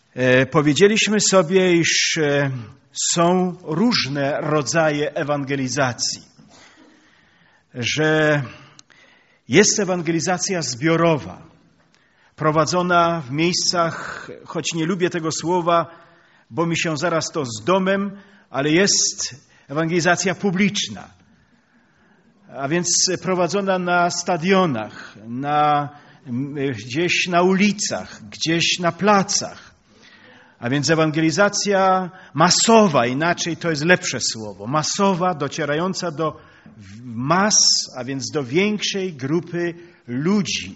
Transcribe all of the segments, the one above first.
Powiedzieliśmy sobie, iż są różne rodzaje ewangelizacji, że jest ewangelizacja zbiorowa, prowadzona w miejscach, choć nie lubię tego słowa, bo mi się zaraz to z domem, ale jest ewangelizacja publiczna, a więc prowadzona na stadionach, gdzieś na ulicach, gdzieś na placach. A więc ewangelizacja masowa, inaczej to jest lepsze słowo, masowa, docierająca do mas, a więc do większej grupy ludzi.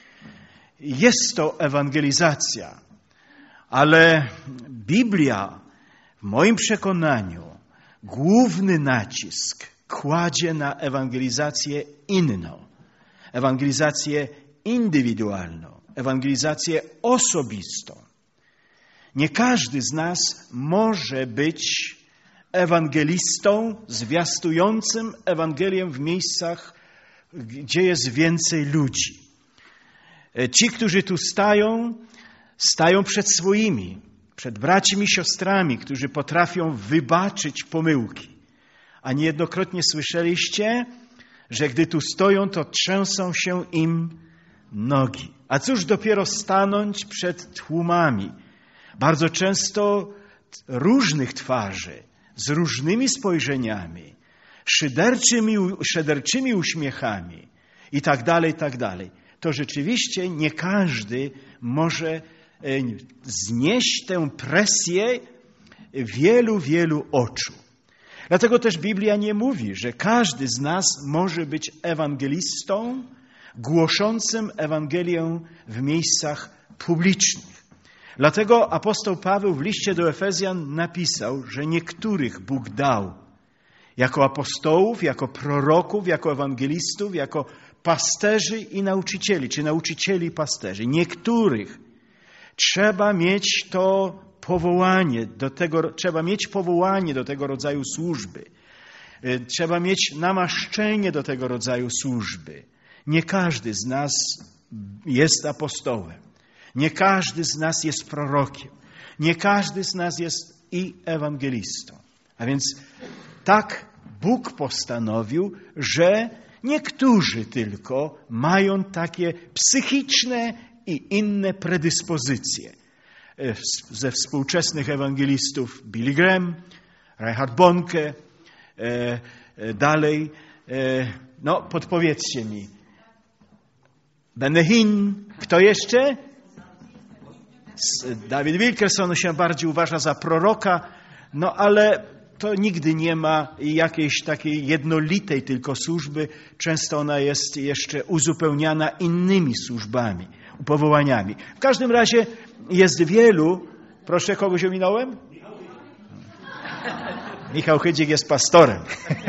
Jest to ewangelizacja, ale Biblia w moim przekonaniu główny nacisk kładzie na ewangelizację inną, ewangelizację indywidualną, ewangelizację osobistą. Nie każdy z nas może być ewangelistą zwiastującym Ewangelię w miejscach, gdzie jest więcej ludzi. Ci, którzy tu stają przed swoimi, przed braćmi i siostrami, którzy potrafią wybaczyć pomyłki. A niejednokrotnie słyszeliście, że gdy tu stoją, to trzęsą się im nogi. A cóż dopiero stanąć przed tłumami, bardzo często różnych twarzy, z różnymi spojrzeniami, szyderczymi uśmiechami i tak dalej, i tak dalej. To rzeczywiście nie każdy może znieść tę presję wielu oczu. Dlatego też Biblia nie mówi, że każdy z nas może być ewangelistą głoszącym Ewangelię w miejscach publicznych. Dlatego apostoł Paweł w liście do Efezjan napisał, że niektórych Bóg dał jako apostołów, jako proroków, jako ewangelistów, jako pasterzy i nauczycieli, czy nauczycieli i pasterzy. Niektórych trzeba mieć powołanie do tego rodzaju służby. Trzeba mieć namaszczenie do tego rodzaju służby. Nie każdy z nas jest apostołem. Nie każdy z nas jest prorokiem. Nie każdy z nas jest i ewangelistą. A więc tak Bóg postanowił, że niektórzy tylko mają takie psychiczne i inne predyspozycje. Ze współczesnych ewangelistów Billy Graham, Reinhard Bonnke, dalej, podpowiedzcie mi. Benny Hinn, kto jeszcze? David Wilkerson się bardziej uważa za proroka, ale to nigdy nie ma jakiejś takiej jednolitej tylko służby. Często ona jest jeszcze uzupełniana innymi służbami, powołaniami. W każdym razie jest wielu... Proszę, kogoś ominąłem? Michał Chydzik jest pastorem.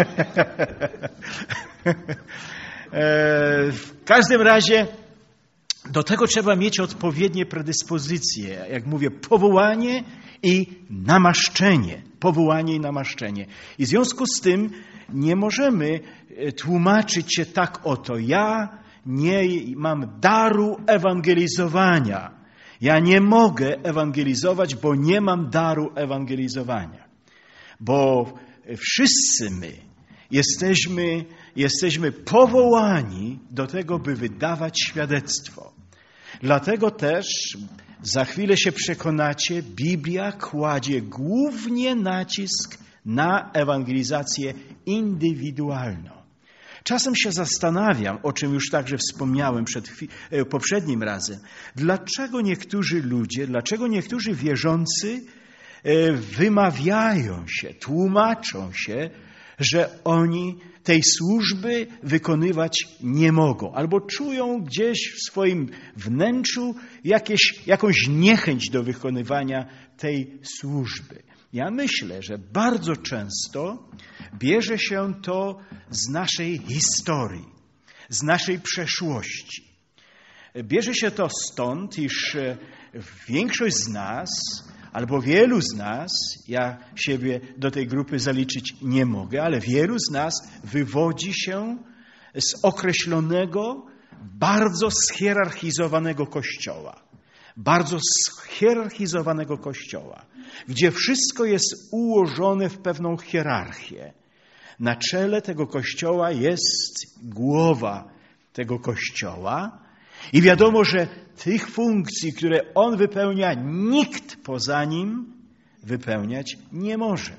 W każdym razie do tego trzeba mieć odpowiednie predyspozycje. Jak mówię, powołanie i namaszczenie. Powołanie i namaszczenie. I w związku z tym nie możemy tłumaczyć się tak oto. Ja nie mam daru ewangelizowania. Ja nie mogę ewangelizować, bo nie mam daru ewangelizowania. Bo wszyscy my jesteśmy powołani do tego, by wydawać świadectwo. Dlatego też, za chwilę się przekonacie, Biblia kładzie głównie nacisk na ewangelizację indywidualną. Czasem się zastanawiam, o czym już także wspomniałem poprzednim razem, dlaczego niektórzy wierzący wymawiają się, tłumaczą się, że oni tej służby wykonywać nie mogą. Albo czują gdzieś w swoim wnętrzu jakąś niechęć do wykonywania tej służby. Ja myślę, że bardzo często bierze się to z naszej historii, z naszej przeszłości. Bierze się to stąd, iż większość z nas, albo wielu z nas, ja siebie do tej grupy zaliczyć nie mogę, ale wielu z nas wywodzi się z określonego, bardzo schierarchizowanego Kościoła. bardzo schierarchizowanego Kościoła, gdzie wszystko jest ułożone w pewną hierarchię. Na czele tego Kościoła jest głowa tego Kościoła i wiadomo, że tych funkcji, które on wypełnia, nikt poza nim wypełniać nie może.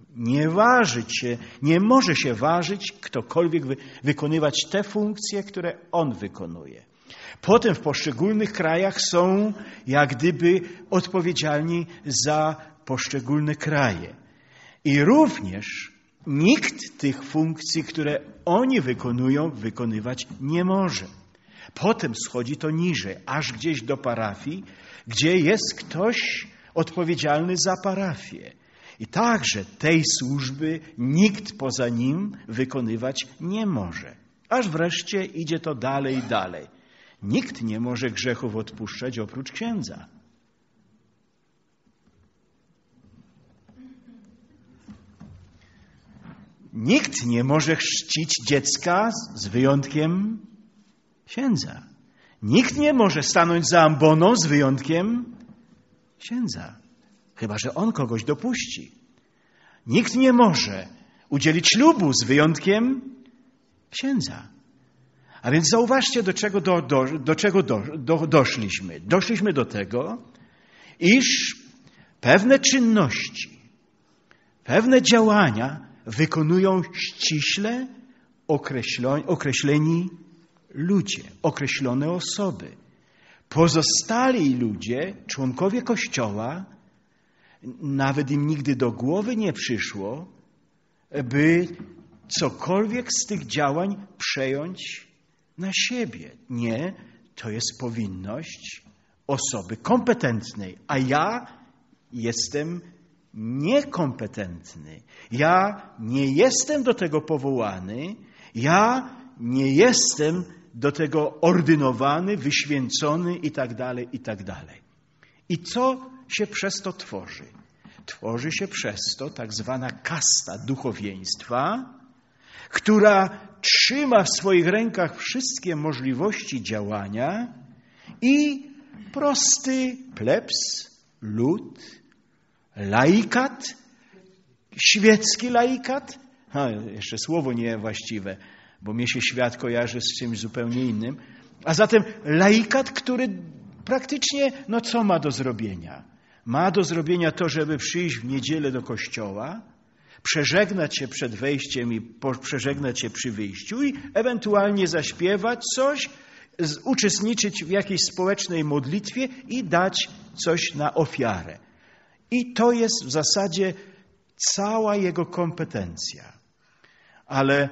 Nie może się ważyć ktokolwiek wykonywać te funkcje, które on wykonuje. Potem w poszczególnych krajach są jak gdyby odpowiedzialni za poszczególne kraje. I również nikt tych funkcji, które oni wykonują, wykonywać nie może. Potem schodzi to niżej, aż gdzieś do parafii, gdzie jest ktoś odpowiedzialny za parafię. I także tej służby nikt poza nim wykonywać nie może. Aż wreszcie idzie to dalej i dalej. Nikt nie może grzechów odpuszczać oprócz księdza. Nikt nie może chrzcić dziecka z wyjątkiem księdza. Nikt nie może stanąć za amboną z wyjątkiem księdza. Chyba że on kogoś dopuści. Nikt nie może udzielić ślubu z wyjątkiem księdza. A więc zauważcie, do czego doszliśmy. Doszliśmy do tego, iż pewne czynności, pewne działania wykonują ściśle określeni ludzie, określone osoby. Pozostali ludzie, członkowie Kościoła, nawet im nigdy do głowy nie przyszło, by cokolwiek z tych działań przejąć na siebie. Nie, to jest powinność osoby kompetentnej, a ja jestem niekompetentny. Ja nie jestem do tego powołany, ja nie jestem do tego ordynowany, wyświęcony i tak dalej, i tak dalej. I co się przez to tworzy? Tworzy się przez to tak zwana kasta duchowieństwa, która trzyma w swoich rękach wszystkie możliwości działania i prosty plebs, lud, laikat, świecki laikat, jeszcze słowo niewłaściwe, bo mnie się świat kojarzy z czymś zupełnie innym, a zatem laikat, który praktycznie, co ma do zrobienia? Ma do zrobienia to, żeby przyjść w niedzielę do kościoła, przeżegnać się przed wejściem i przeżegnać się przy wyjściu i ewentualnie zaśpiewać coś, uczestniczyć w jakiejś społecznej modlitwie i dać coś na ofiarę. I to jest w zasadzie cała jego kompetencja. Ale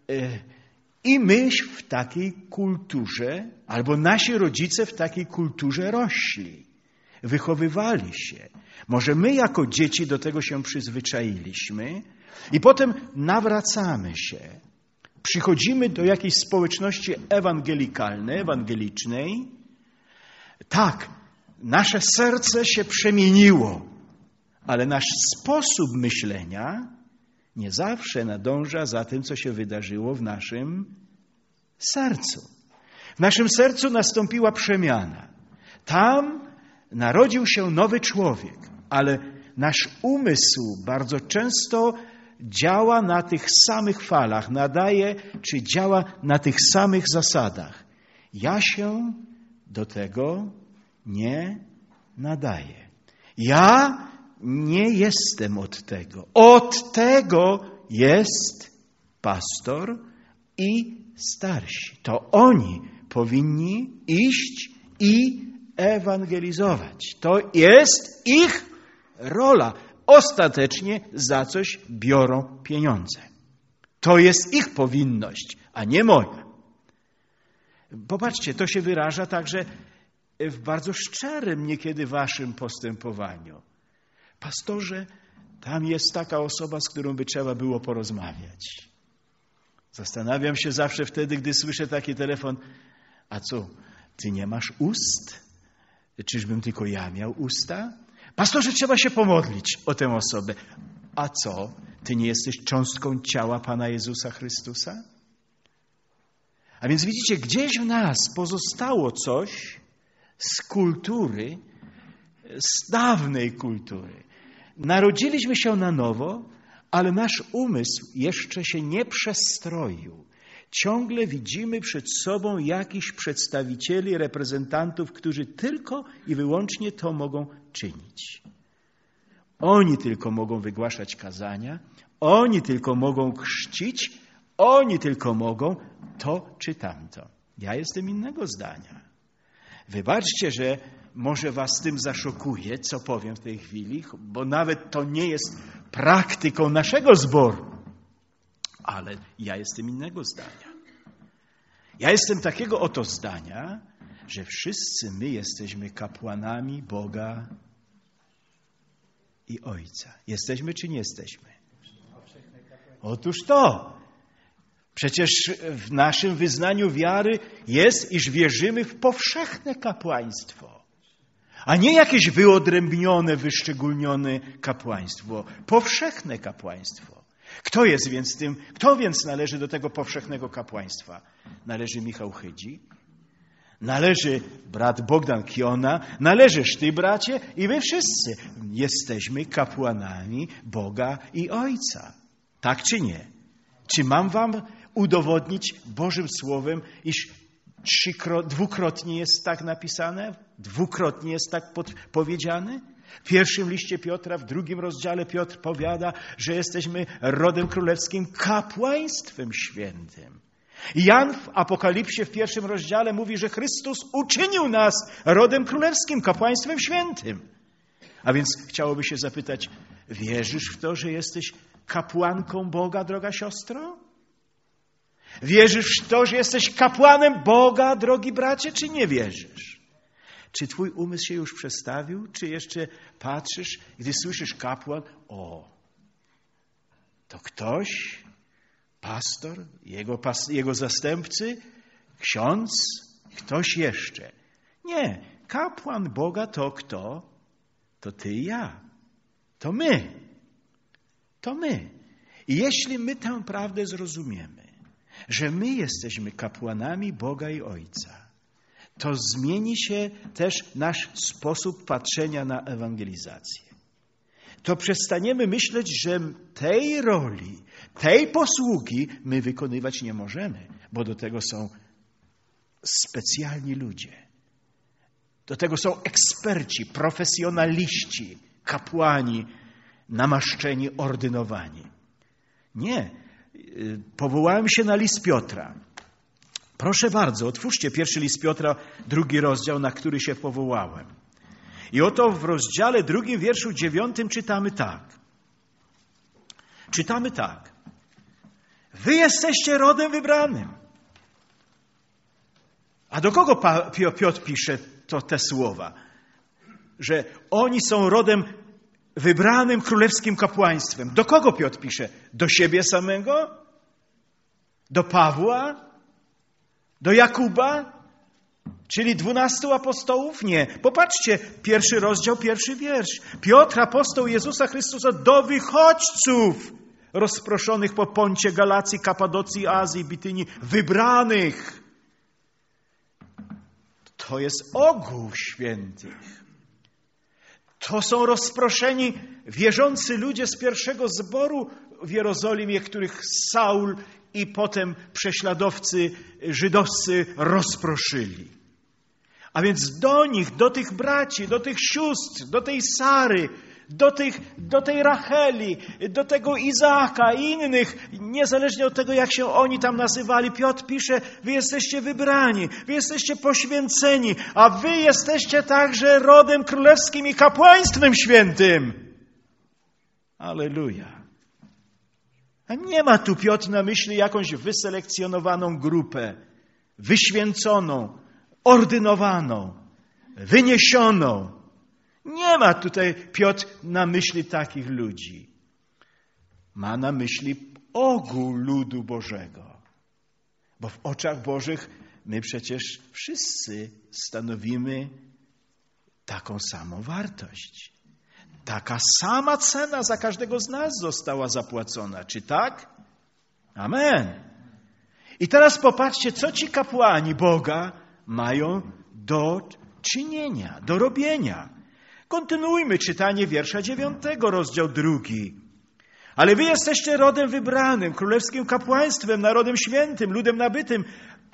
i my w takiej kulturze, albo nasi rodzice w takiej kulturze rośli, wychowywali się. Może my jako dzieci do tego się przyzwyczailiśmy i potem nawracamy się. Przychodzimy do jakiejś społeczności ewangelicznej. Tak, nasze serce się przemieniło, ale nasz sposób myślenia nie zawsze nadąża za tym, co się wydarzyło w naszym sercu. W naszym sercu nastąpiła przemiana. Tam narodził się nowy człowiek, ale nasz umysł bardzo często działa na tych samych falach, nadaje czy działa na tych samych zasadach. Ja się do tego nie nadaję. Ja nie jestem od tego. Od tego jest pastor i starsi. To oni powinni iść i ewangelizować. To jest ich rola. Ostatecznie za coś biorą pieniądze. To jest ich powinność, a nie moja. Popatrzcie, to się wyraża także w bardzo szczerym niekiedy waszym postępowaniu. Pastorze, tam jest taka osoba, z którą by trzeba było porozmawiać. Zastanawiam się zawsze wtedy, gdy słyszę taki telefon, a co, ty nie masz ust? Czyżbym tylko ja miał usta? Pastorze, trzeba się pomodlić o tę osobę. A co, ty nie jesteś cząstką ciała Pana Jezusa Chrystusa? A więc widzicie, gdzieś w nas pozostało coś z kultury, z dawnej kultury. Narodziliśmy się na nowo, ale nasz umysł jeszcze się nie przestroił. Ciągle widzimy przed sobą jakichś przedstawicieli, reprezentantów, którzy tylko i wyłącznie to mogą czynić. Oni tylko mogą wygłaszać kazania, oni tylko mogą chrzcić, oni tylko mogą to czy tamto. Ja jestem innego zdania. Wybaczcie, że może was tym zaszokuje, co powiem w tej chwili, bo nawet to nie jest praktyką naszego zboru. Ale ja jestem innego zdania. Ja jestem takiego oto zdania, że wszyscy my jesteśmy kapłanami Boga i Ojca. Jesteśmy czy nie jesteśmy? Otóż to. Przecież w naszym wyznaniu wiary jest, iż wierzymy w powszechne kapłaństwo, a nie jakieś wyodrębnione, wyszczególnione kapłaństwo. Powszechne kapłaństwo. Kto więc należy do tego powszechnego kapłaństwa? Należy Michał Chydzi, należy brat Bogdan Kiona, należysz ty, bracie, i my wszyscy jesteśmy kapłanami Boga i Ojca. Tak czy nie? Czy mam wam udowodnić Bożym Słowem, iż dwukrotnie jest tak napisane? Dwukrotnie jest tak powiedziane? W pierwszym liście Piotra, w 2 rozdziale Piotr powiada, że jesteśmy rodem królewskim, kapłaństwem świętym. Jan w Apokalipsie w 1 rozdziale mówi, że Chrystus uczynił nas rodem królewskim, kapłaństwem świętym. A więc chciałoby się zapytać, wierzysz w to, że jesteś kapłanką Boga, droga siostro? Wierzysz w to, że jesteś kapłanem Boga, drogi bracie, czy nie wierzysz? Czy twój umysł się już przestawił? Czy jeszcze patrzysz, gdy słyszysz kapłan? To ktoś, pastor, jego zastępcy, ksiądz, ktoś jeszcze. Nie, kapłan Boga to kto? To ty i ja. To my. To my. I jeśli my tę prawdę zrozumiemy, że my jesteśmy kapłanami Boga i Ojca, to zmieni się też nasz sposób patrzenia na ewangelizację. To przestaniemy myśleć, że tej roli, tej posługi my wykonywać nie możemy, bo do tego są specjalni ludzie. Do tego są eksperci, profesjonaliści, kapłani, namaszczeni, ordynowani. Nie. Powołałem się na list Piotra. Proszę bardzo, otwórzcie 1 list Piotra, 2 rozdział, na który się powołałem. I oto w rozdziale 2, wierszu 9 czytamy tak. Czytamy tak. Wy jesteście rodem wybranym. A do kogo Piotr pisze te słowa? Że oni są rodem wybranym królewskim kapłaństwem. Do kogo Piotr pisze? Do siebie samego? Do Pawła? Do Jakuba? Czyli 12 apostołów? Nie. Popatrzcie, 1 rozdział, 1 wiersz. Piotr, apostoł Jezusa Chrystusa, do wychodźców rozproszonych po Poncie, Galacji, Kapadocji, Azji, Bitynii, wybranych. To jest ogół świętych. To są rozproszeni, wierzący ludzie z pierwszego zboru w Jerozolimie, których Saul i potem prześladowcy żydowscy rozproszyli. A więc do nich, do tych braci, do tych sióstr, do tej Sary, do tej Racheli, do tego Izaaka i innych, niezależnie od tego, jak się oni tam nazywali, Piotr pisze, wy jesteście wybrani, wy jesteście poświęceni, a wy jesteście także rodem królewskim i kapłaństwem świętym. Alleluja. A nie ma tu Piotr na myśli jakąś wyselekcjonowaną grupę, wyświęconą, ordynowaną, wyniesioną. Nie ma tutaj Piotr na myśli takich ludzi. Ma na myśli ogół ludu Bożego. Bo w oczach Bożych my przecież wszyscy stanowimy taką samą wartość. Taka sama cena za każdego z nas została zapłacona. Czy tak? Amen. I teraz popatrzcie, co ci kapłani Boga mają do czynienia, do robienia. Kontynuujmy czytanie wiersza 9, rozdział 2. Ale wy jesteście rodem wybranym, królewskim kapłaństwem, narodem świętym, ludem nabytym,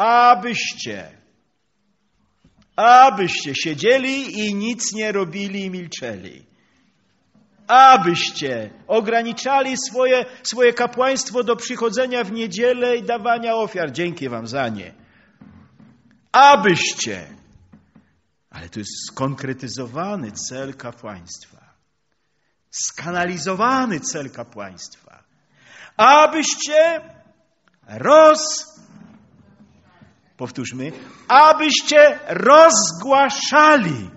abyście siedzieli i nic nie robili i milczeli. Abyście ograniczali swoje kapłaństwo do przychodzenia w niedzielę i dawania ofiar. Dzięki wam za nie. Abyście. Ale to jest skonkretyzowany cel kapłaństwa. Skanalizowany cel kapłaństwa. Abyście powtórzmy, abyście rozgłaszali.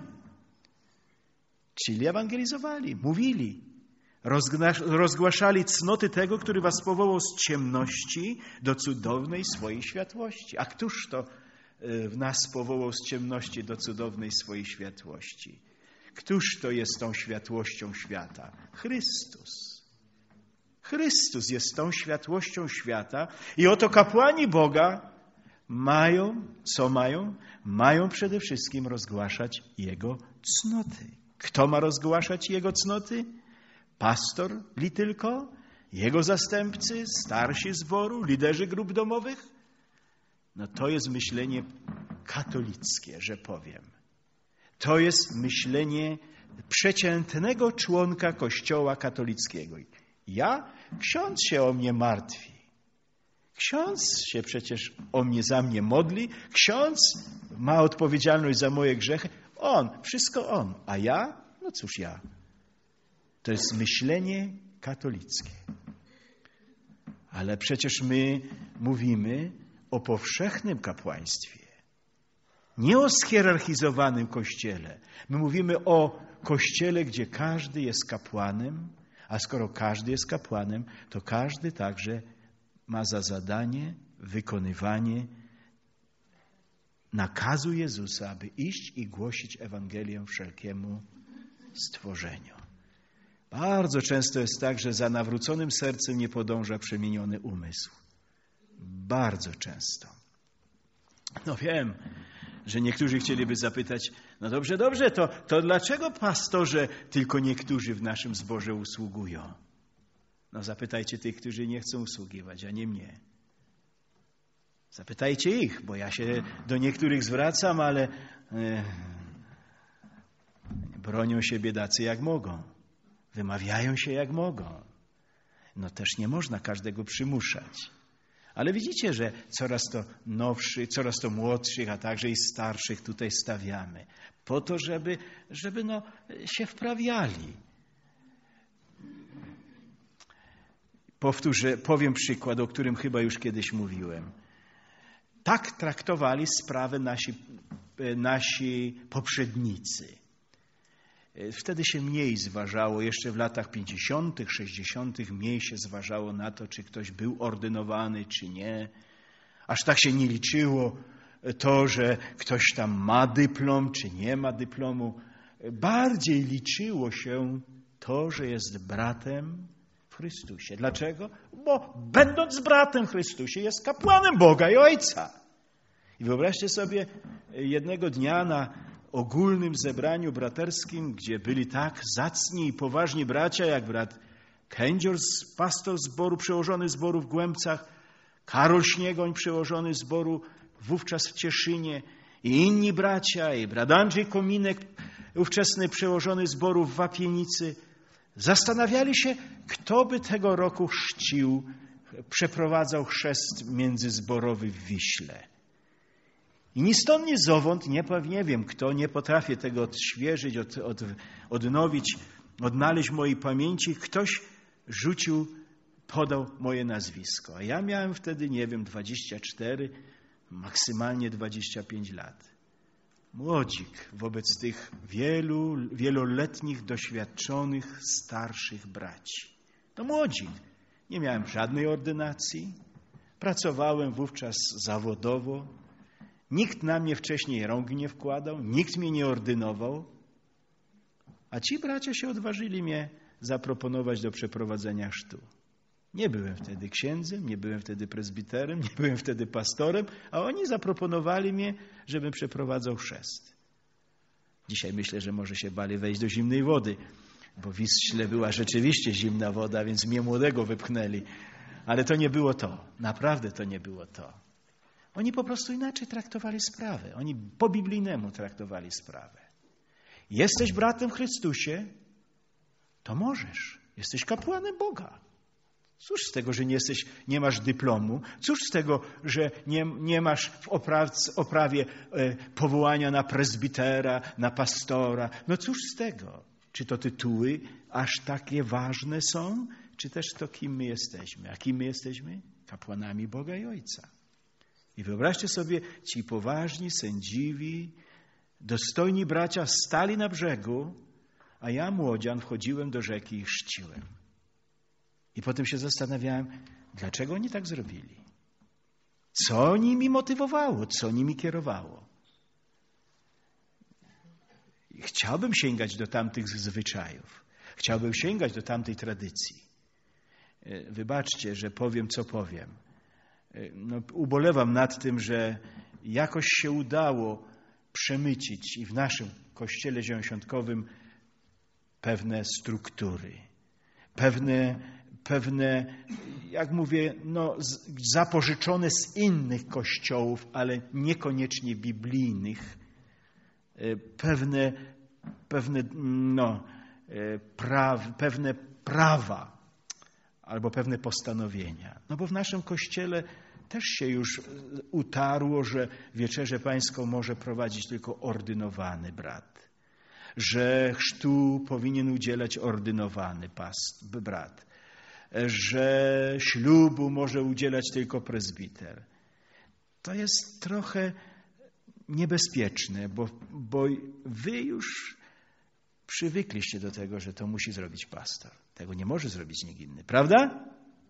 Czyli ewangelizowali, mówili, rozgłaszali cnoty tego, który was powołał z ciemności do cudownej swojej światłości. A któż to w nas powołał z ciemności do cudownej swojej światłości? Któż to jest tą światłością świata? Chrystus. Chrystus jest tą światłością świata i oto kapłani Boga mają przede wszystkim rozgłaszać Jego cnoty. Kto ma rozgłaszać Jego cnoty? Pastor li tylko? Jego zastępcy, starsi zboru, liderzy grup domowych? No to jest myślenie katolickie, że powiem. To jest myślenie przeciętnego członka Kościoła katolickiego. Ksiądz się o mnie martwi. Ksiądz się przecież za mnie modli. Ksiądz ma odpowiedzialność za moje grzechy. Wszystko on. A ja? No cóż ja. To jest myślenie katolickie. Ale przecież my mówimy o powszechnym kapłaństwie. Nie o schierarchizowanym Kościele. My mówimy o Kościele, gdzie każdy jest kapłanem, a skoro każdy jest kapłanem, to każdy także ma za zadanie wykonywanie nakazu Jezusa, aby iść i głosić Ewangelię wszelkiemu stworzeniu. Bardzo często jest tak, że za nawróconym sercem nie podąża przemieniony umysł. Bardzo często. No wiem, że niektórzy chcieliby zapytać, no dobrze, to dlaczego, pastorze, tylko niektórzy w naszym zborze usługują? No zapytajcie tych, którzy nie chcą usługiwać, a nie mnie. Zapytajcie ich, bo ja się do niektórych zwracam, ale bronią się biedacy jak mogą. Wymawiają się jak mogą. No też nie można każdego przymuszać. Ale widzicie, że coraz to nowszych, coraz to młodszych, a także i starszych tutaj stawiamy. Po to, żeby się wprawiali. Powiem przykład, o którym chyba już kiedyś mówiłem. Tak traktowali sprawę nasi poprzednicy. Wtedy się mniej zważało, jeszcze w latach 50., 60. mniej się zważało na to, czy ktoś był ordynowany, czy nie. Aż tak się nie liczyło to, że ktoś tam ma dyplom, czy nie ma dyplomu. Bardziej liczyło się to, że jest bratem w Chrystusie. Dlaczego? Bo będąc bratem w Chrystusie jest kapłanem Boga i Ojca. I wyobraźcie sobie, jednego dnia na ogólnym zebraniu braterskim, gdzie byli tak zacni i poważni bracia, jak brat Kędzior, pastor zboru, przełożony zboru w Głębcach, Karol Śniegoń, przełożony zboru wówczas w Cieszynie, i inni bracia, i brat Andrzej Kominek, ówczesny przełożony zboru w Wapienicy, zastanawiali się, kto by tego roku przeprowadzał chrzest międzyzborowy w Wiśle. I ni stąd, ni zowąd, nie wiem kto, nie potrafię tego odświeżyć, odnowić, odnaleźć w mojej pamięci. Ktoś podał moje nazwisko. A ja miałem wtedy, 24, maksymalnie 25 lat. Młodzik wobec tych wieloletnich, doświadczonych, starszych braci. To młodzik. Nie miałem żadnej ordynacji. Pracowałem wówczas zawodowo. Nikt na mnie wcześniej rąk nie wkładał, nikt mnie nie ordynował, a ci bracia się odważyli mnie zaproponować do przeprowadzenia chrztu. Nie byłem wtedy księdzem, nie byłem wtedy prezbiterem, nie byłem wtedy pastorem, a oni zaproponowali mnie, żebym przeprowadzał chrzest. Dzisiaj myślę, że może się bali wejść do zimnej wody, bo w Wiśle była rzeczywiście zimna woda, więc mnie młodego wypchnęli. Ale to nie było to. Naprawdę to nie było to. Oni po prostu inaczej traktowali sprawę. Oni po biblijnemu traktowali sprawę. Jesteś bratem w Chrystusie, to możesz. Jesteś kapłanem Boga. Cóż z tego, że nie masz dyplomu? Cóż z tego, że nie masz w oprawie powołania na prezbitera, na pastora? No cóż z tego? Czy to tytuły aż takie ważne są? Czy też to, kim my jesteśmy? A kim my jesteśmy? Kapłanami Boga i Ojca. I wyobraźcie sobie, ci poważni, sędziwi, dostojni bracia stali na brzegu, a ja, młodzian, wchodziłem do rzeki i chrzciłem. I potem się zastanawiałem, dlaczego oni tak zrobili? Co nimi motywowało? Co nimi kierowało? Chciałbym sięgać do tamtych zwyczajów. Chciałbym sięgać do tamtej tradycji. Wybaczcie, że powiem, co powiem. Ubolewam nad tym, że jakoś się udało przemycić i w naszym Kościele Zielonoświątkowym pewne struktury, pewne, jak mówię, zapożyczone z innych kościołów, ale niekoniecznie biblijnych, pewne prawa albo pewne postanowienia. No bo w naszym Kościele też się już utarło, że wieczerzę pańską może prowadzić tylko ordynowany brat, że chrztu powinien udzielać ordynowany brat, że ślubu może udzielać tylko prezbiter. To jest trochę niebezpieczne, bo wy już przywykliście do tego, że to musi zrobić pastor. Tego nie może zrobić nikt inny, prawda?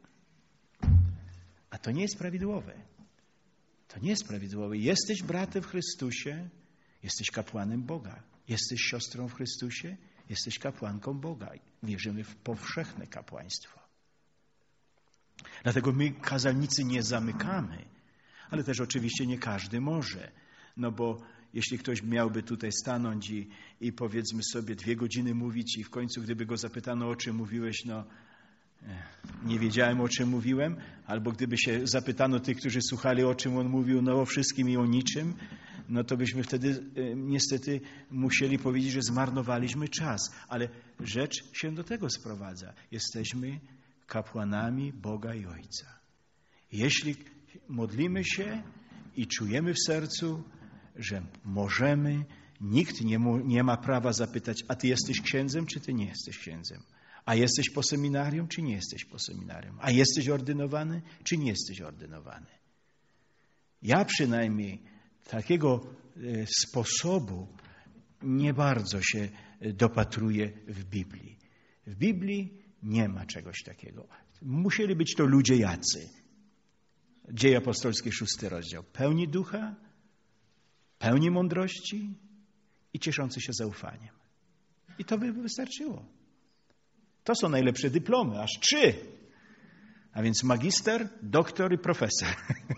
A to nie jest prawidłowe. To nie jest prawidłowe. Jesteś bratem w Chrystusie, jesteś kapłanem Boga. Jesteś siostrą w Chrystusie, jesteś kapłanką Boga. Wierzymy w powszechne kapłaństwo. Dlatego my, kazalnicy, nie zamykamy, ale też oczywiście nie każdy może. No bo jeśli ktoś miałby tutaj stanąć i powiedzmy sobie 2 godziny mówić i w końcu, gdyby go zapytano, o czym mówiłeś, nie wiedziałem, o czym mówiłem, albo gdyby się zapytano tych, którzy słuchali, o czym on mówił, o wszystkim i o niczym, no to byśmy wtedy niestety musieli powiedzieć, że zmarnowaliśmy czas. Ale rzecz się do tego sprowadza. Jesteśmy kapłanami Boga i Ojca. Jeśli modlimy się i czujemy w sercu, że możemy, nikt nie ma prawa zapytać, a ty jesteś księdzem, czy ty nie jesteś księdzem? A jesteś po seminarium, czy nie jesteś po seminarium? A jesteś ordynowany, czy nie jesteś ordynowany? Ja przynajmniej takiego sposobu nie bardzo się dopatruję w Biblii. W Biblii nie ma czegoś takiego. Musieli być to ludzie jacy. Dzieje apostolskie, 6 rozdział. Pełni ducha, pełni mądrości i cieszący się zaufaniem. I to by wystarczyło. To są najlepsze dyplomy, aż 3. A więc magister, doktor i profesor.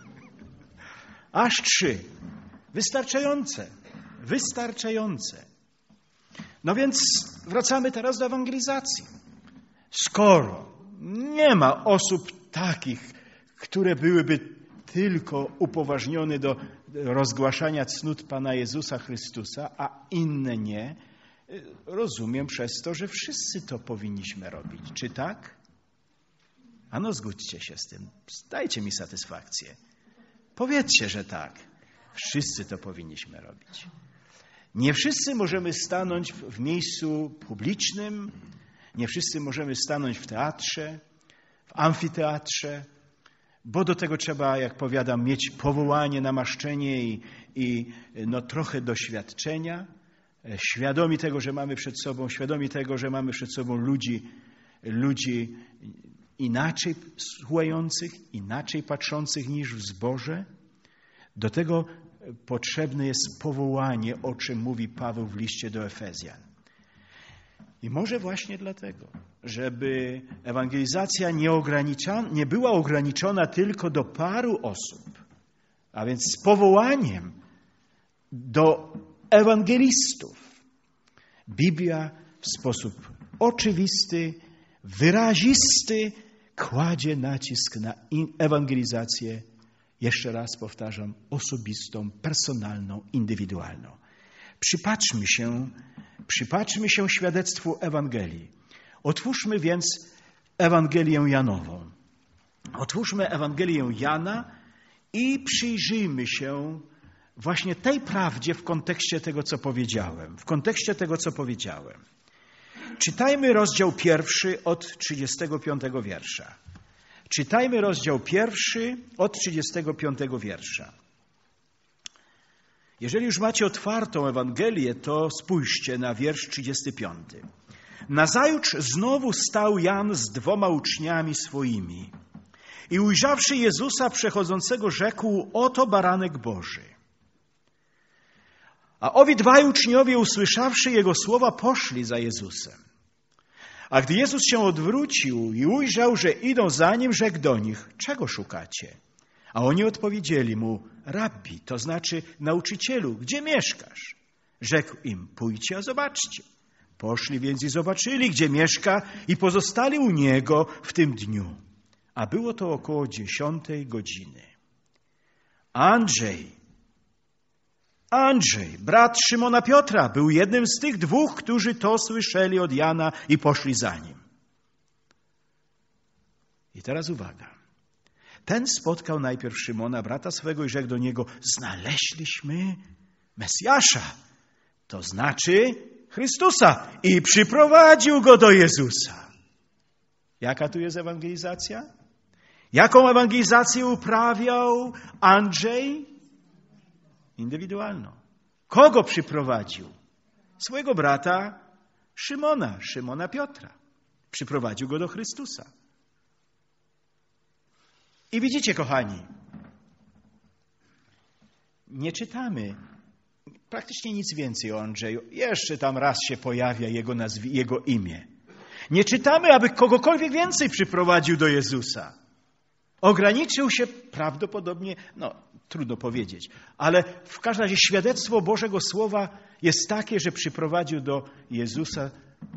Aż 3. Wystarczające. Wystarczające. No więc wracamy teraz do ewangelizacji. Skoro nie ma osób takich, które byłyby tylko upoważnione do rozgłaszania cnót Pana Jezusa Chrystusa, a inne nie, rozumiem przez to, że wszyscy to powinniśmy robić. Czy tak? Ano zgódźcie się z tym. Dajcie mi satysfakcję. Powiedzcie, że tak. Wszyscy to powinniśmy robić. Nie wszyscy możemy stanąć w miejscu publicznym, nie wszyscy możemy stanąć w teatrze, w amfiteatrze, bo do tego trzeba, jak powiadam, mieć powołanie, namaszczenie i trochę doświadczenia, świadomi tego, że mamy przed sobą ludzi inaczej słuchających, inaczej patrzących niż w zborze. Do tego potrzebne jest powołanie, o czym mówi Paweł w liście do Efezjan. I może właśnie dlatego, żeby ewangelizacja nie była ograniczona tylko do paru osób, a więc z powołaniem do ewangelistów, Biblia w sposób oczywisty, wyrazisty kładzie nacisk na ewangelizację, jeszcze raz powtarzam, osobistą, personalną, indywidualną. Przypatrzmy się świadectwu Ewangelii. Otwórzmy więc Ewangelię Janową. Otwórzmy Ewangelię Jana i przyjrzyjmy się właśnie tej prawdzie w kontekście tego, co powiedziałem. Czytajmy rozdział 1 od 35 wiersza. Czytajmy rozdział 1 od 35 wiersza. Jeżeli już macie otwartą Ewangelię, to spójrzcie na wiersz 35. Nazajutrz znowu stał Jan z 2 uczniami swoimi i ujrzawszy Jezusa przechodzącego, rzekł: oto baranek Boży. A owi 2 uczniowie, usłyszawszy Jego słowa, poszli za Jezusem. A gdy Jezus się odwrócił i ujrzał, że idą za Nim, rzekł do nich: czego szukacie? A oni odpowiedzieli Mu: Rabbi, to znaczy nauczycielu, gdzie mieszkasz? Rzekł im: pójdźcie, a zobaczcie. Poszli więc i zobaczyli, gdzie mieszka, i pozostali u Niego w tym dniu. A było to około 10 godziny. Andrzej, brat Szymona Piotra, był jednym z tych 2, którzy to słyszeli od Jana i poszli za nim. I teraz uwaga. Ten spotkał najpierw Szymona, brata swego, i rzekł do niego: znaleźliśmy Mesjasza, to znaczy Chrystusa, i przyprowadził go do Jezusa. Jaka tu jest ewangelizacja? Jaką ewangelizację uprawiał Andrzej? Indywidualną. Kogo przyprowadził? Swojego brata Szymona Piotra. Przyprowadził go do Chrystusa. I widzicie, kochani, nie czytamy praktycznie nic więcej o Andrzeju. Jeszcze tam raz się pojawia jego imię. Nie czytamy, aby kogokolwiek więcej przyprowadził do Jezusa. Ograniczył się prawdopodobnie, trudno powiedzieć, ale w każdym razie świadectwo Bożego Słowa jest takie, że przyprowadził do Jezusa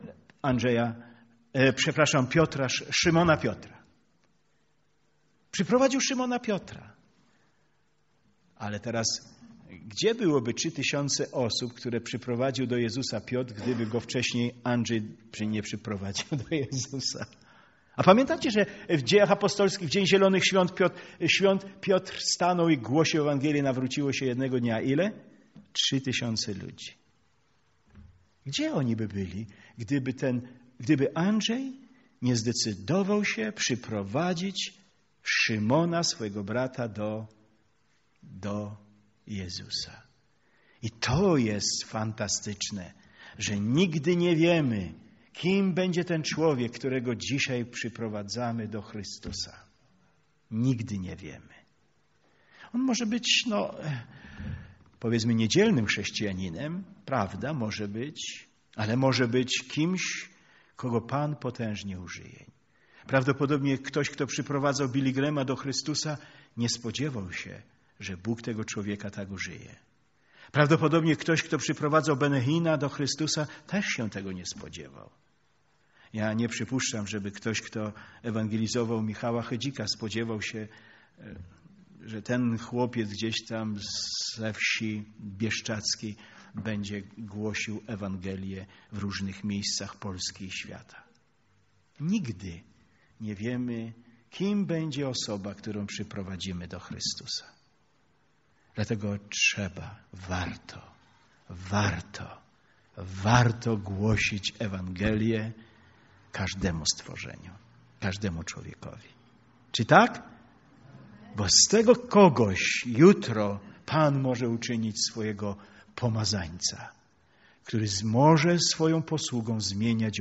Szymona Piotra. Przyprowadził Szymona Piotra. Ale teraz, gdzie byłoby 3000 osób, które przyprowadził do Jezusa Piotr, gdyby go wcześniej Andrzej nie przyprowadził do Jezusa? A pamiętacie, że w Dziejach Apostolskich, w Dzień Zielonych Świąt, Piotr stanął i głosił Ewangelię, nawróciło się jednego dnia ile? 3000 ludzi. Gdzie oni by byli, gdyby Andrzej nie zdecydował się przyprowadzić Szymona, swojego brata, do Jezusa? I to jest fantastyczne, że nigdy nie wiemy, kim będzie ten człowiek, którego dzisiaj przyprowadzamy do Chrystusa. Nigdy nie wiemy. On może być, powiedzmy, niedzielnym chrześcijaninem, prawda, może być, ale może być kimś, kogo Pan potężnie użyje. Prawdopodobnie ktoś, kto przyprowadzał Billy Grahama do Chrystusa, nie spodziewał się, że Bóg tego człowieka tak użyje. Prawdopodobnie ktoś, kto przyprowadzał Benny Hinna do Chrystusa, też się tego nie spodziewał. Ja nie przypuszczam, żeby ktoś, kto ewangelizował Michała Chydzika, spodziewał się, że ten chłopiec gdzieś tam ze wsi bieszczackiej będzie głosił Ewangelię w różnych miejscach Polski i świata. Nigdy nie wiemy, kim będzie osoba, którą przyprowadzimy do Chrystusa. Dlatego warto głosić Ewangelię każdemu stworzeniu, każdemu człowiekowi. Czy tak? Bo z tego kogoś jutro Pan może uczynić swojego pomazańca, który może swoją posługą zmieniać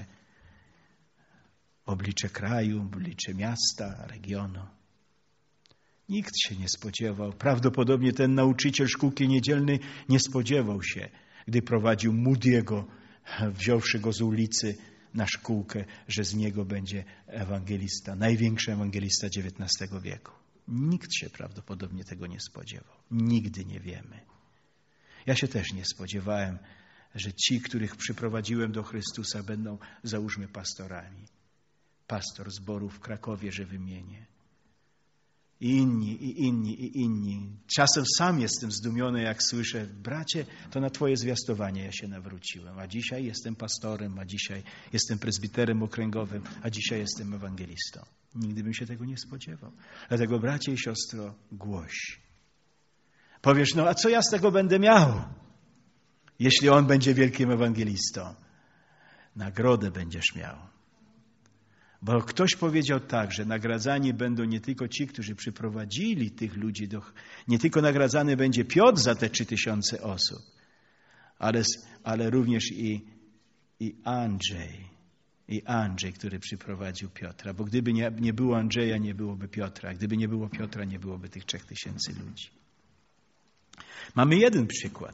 oblicze kraju, oblicze miasta, regionu. Nikt się nie spodziewał. Prawdopodobnie ten nauczyciel szkółki niedzielnej nie spodziewał się, gdy prowadził Moody'ego, wziąwszy go z ulicy na szkółkę, że z niego będzie ewangelista, największy ewangelista XIX wieku. Nikt się prawdopodobnie tego nie spodziewał. Nigdy nie wiemy. Ja się też nie spodziewałem, że ci, których przyprowadziłem do Chrystusa, będą, załóżmy, pastorami. Pastor zboru w Krakowie, że wymienię. I inni. Czasem sam jestem zdumiony, jak słyszę: bracie, to na twoje zwiastowanie ja się nawróciłem, a dzisiaj jestem pastorem, a dzisiaj jestem prezbiterem okręgowym, a dzisiaj jestem ewangelistą. Nigdy bym się tego nie spodziewał. Dlatego, bracie i siostro, głoś. Powiesz: no a co ja z tego będę miał, jeśli on będzie wielkim ewangelistą? Nagrodę będziesz miał. Bo ktoś powiedział tak, że nagradzani będą nie tylko ci, którzy przyprowadzili tych ludzi, nie tylko nagradzany będzie Piotr za te 3000 osób, ale również i Andrzej, który przyprowadził Piotra. Bo gdyby nie było Andrzeja, nie byłoby Piotra. Gdyby nie było Piotra, nie byłoby tych 3000 ludzi. Mamy jeden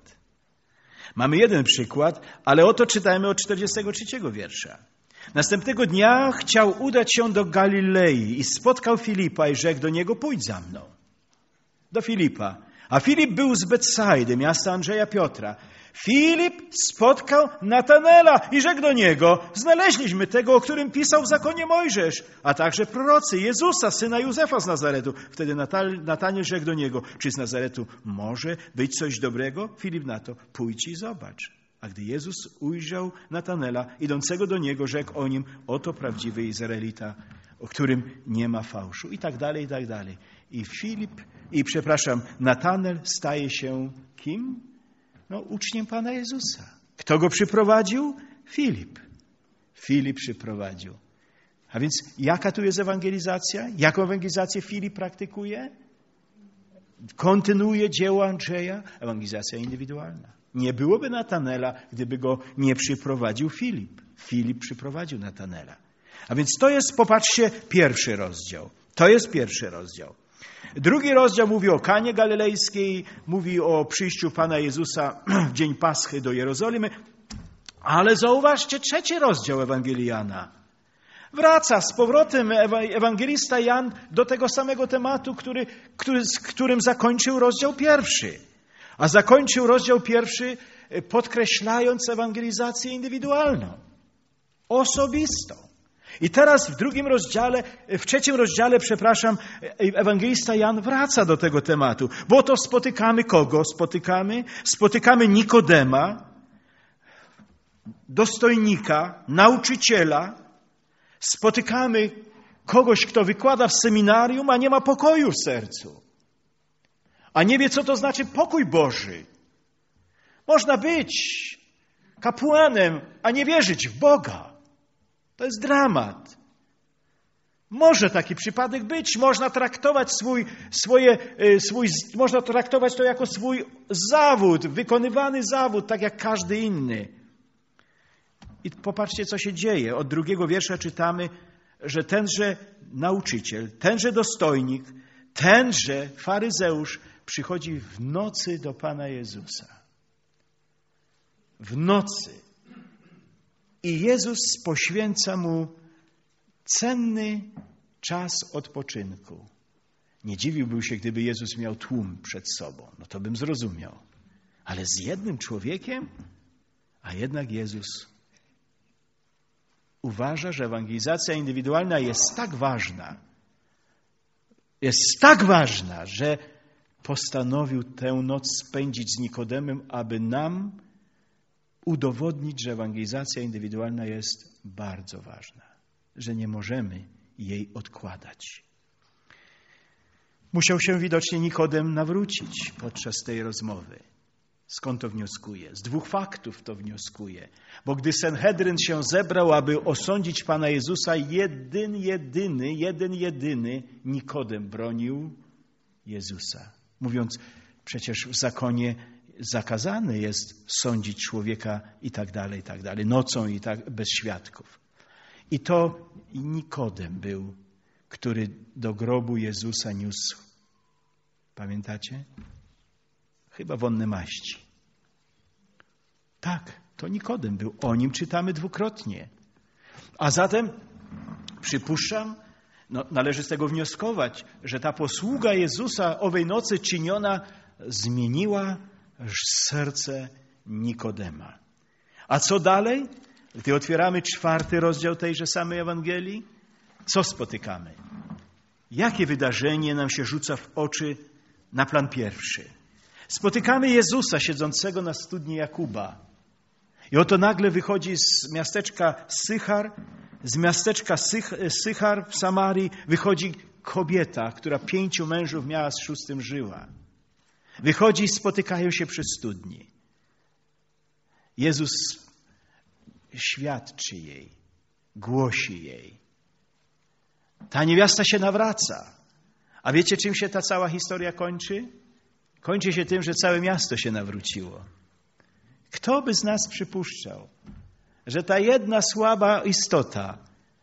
przykład, ale oto czytajmy od 43 wiersza. Następnego dnia chciał udać się do Galilei i spotkał Filipa i rzekł do niego: pójdź za mną. Do Filipa. A Filip był z Betsajdy, miasta Andrzeja Piotra. Filip spotkał Natanela i rzekł do niego: znaleźliśmy tego, o którym pisał w zakonie Mojżesz, a także prorocy, Jezusa, syna Józefa z Nazaretu. Wtedy Nataniel rzekł do niego: czy z Nazaretu może być coś dobrego? Filip na to: pójdź i zobacz. A gdy Jezus ujrzał Natanela idącego do niego, rzekł o nim: oto prawdziwy Izraelita, o którym nie ma fałszu. I tak dalej, i tak dalej. Natanel staje się kim? No, uczniem Pana Jezusa. Kto go przyprowadził? Filip. Filip przyprowadził. A więc jaka tu jest ewangelizacja? Jaką ewangelizację Filip praktykuje? Kontynuuje dzieło Andrzeja. Ewangelizacja indywidualna. Nie byłoby Natanela, gdyby go nie przyprowadził Filip. Filip przyprowadził Natanela. A więc to jest, popatrzcie, pierwszy rozdział. Drugi rozdział mówi o Kanie Galilejskiej, mówi o przyjściu Pana Jezusa w dzień Paschy do Jerozolimy. Ale zauważcie, trzeci rozdział Ewangelii Jana. Wraca z powrotem ewangelista Jan do tego samego tematu, z którym zakończył rozdział pierwszy. A zakończył rozdział pierwszy, podkreślając ewangelizację indywidualną, osobistą. I teraz w trzecim rozdziale, ewangelista Jan wraca do tego tematu. Bo oto spotykamy kogo? Spotykamy Nikodema, dostojnika, nauczyciela. Spotykamy kogoś, kto wykłada w seminarium, a nie ma pokoju w sercu. A nie wie, co to znaczy pokój Boży. Można być kapłanem, a nie wierzyć w Boga. To jest dramat. Może taki przypadek być. Można traktować można traktować to jako swój zawód, wykonywany zawód, tak jak każdy inny. I popatrzcie, co się dzieje. Od 2 wiersza czytamy, że tenże nauczyciel, tenże dostojnik, tenże faryzeusz przychodzi w nocy do Pana Jezusa. W nocy. I Jezus poświęca mu cenny czas odpoczynku. Nie dziwiłbym się, gdyby Jezus miał tłum przed sobą. No to bym zrozumiał. Ale z jednym człowiekiem? A jednak Jezus uważa, że ewangelizacja indywidualna jest tak ważna, że postanowił tę noc spędzić z Nikodemem, aby nam udowodnić, że ewangelizacja indywidualna jest bardzo ważna, że nie możemy jej odkładać. Musiał się widocznie Nikodem nawrócić podczas tej rozmowy. Skąd to wnioskuje? Z 2 faktów to wnioskuje. Bo gdy Sanhedryn się zebrał, aby osądzić Pana Jezusa, jeden jedyny Nikodem bronił Jezusa. Mówiąc, przecież w zakonie zakazane jest sądzić człowieka i tak dalej, nocą i tak bez świadków. I to Nikodem był, który do grobu Jezusa niósł. Pamiętacie? Chyba wonne maści. Tak, to Nikodem był. O nim czytamy 2-krotnie. A zatem przypuszczam, należy z tego wnioskować, że ta posługa Jezusa owej nocy czyniona zmieniła serce Nikodema. A co dalej? Gdy otwieramy 4 rozdział tejże samej Ewangelii, co spotykamy? Jakie wydarzenie nam się rzuca w oczy na plan pierwszy? Spotykamy Jezusa siedzącego na studni Jakuba. I oto nagle wychodzi z miasteczka Sychar w Samarii, wychodzi kobieta, która 5 mężów miała, z 6 żyła. Wychodzi i spotykają się przy studni. Jezus świadczy jej, głosi jej. Ta niewiasta się nawraca. A wiecie, czym się ta cała historia kończy? Kończy się tym, że całe miasto się nawróciło. Kto by z nas przypuszczał, że ta jedna słaba istota,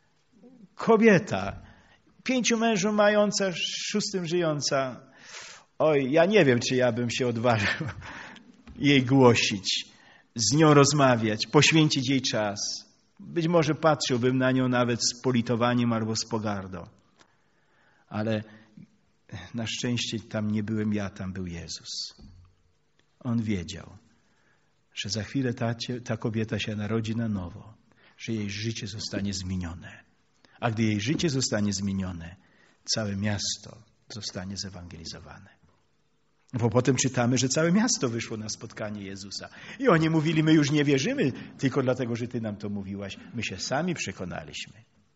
kobieta, 5 mężów mająca, 6 żyjąca, oj, ja nie wiem, czy ja bym się odważył jej głosić, z nią rozmawiać, poświęcić jej czas. Być może patrzyłbym na nią nawet z politowaniem albo z pogardą. Ale na szczęście tam nie byłem ja, tam był Jezus. On wiedział, że za chwilę ta kobieta się narodzi na nowo, że jej życie zostanie zmienione. A gdy jej życie zostanie zmienione, całe miasto zostanie zewangelizowane. Bo potem czytamy, że całe miasto wyszło na spotkanie Jezusa. I oni mówili, my już nie wierzymy tylko dlatego, że Ty nam to mówiłaś. My się sami przekonaliśmy.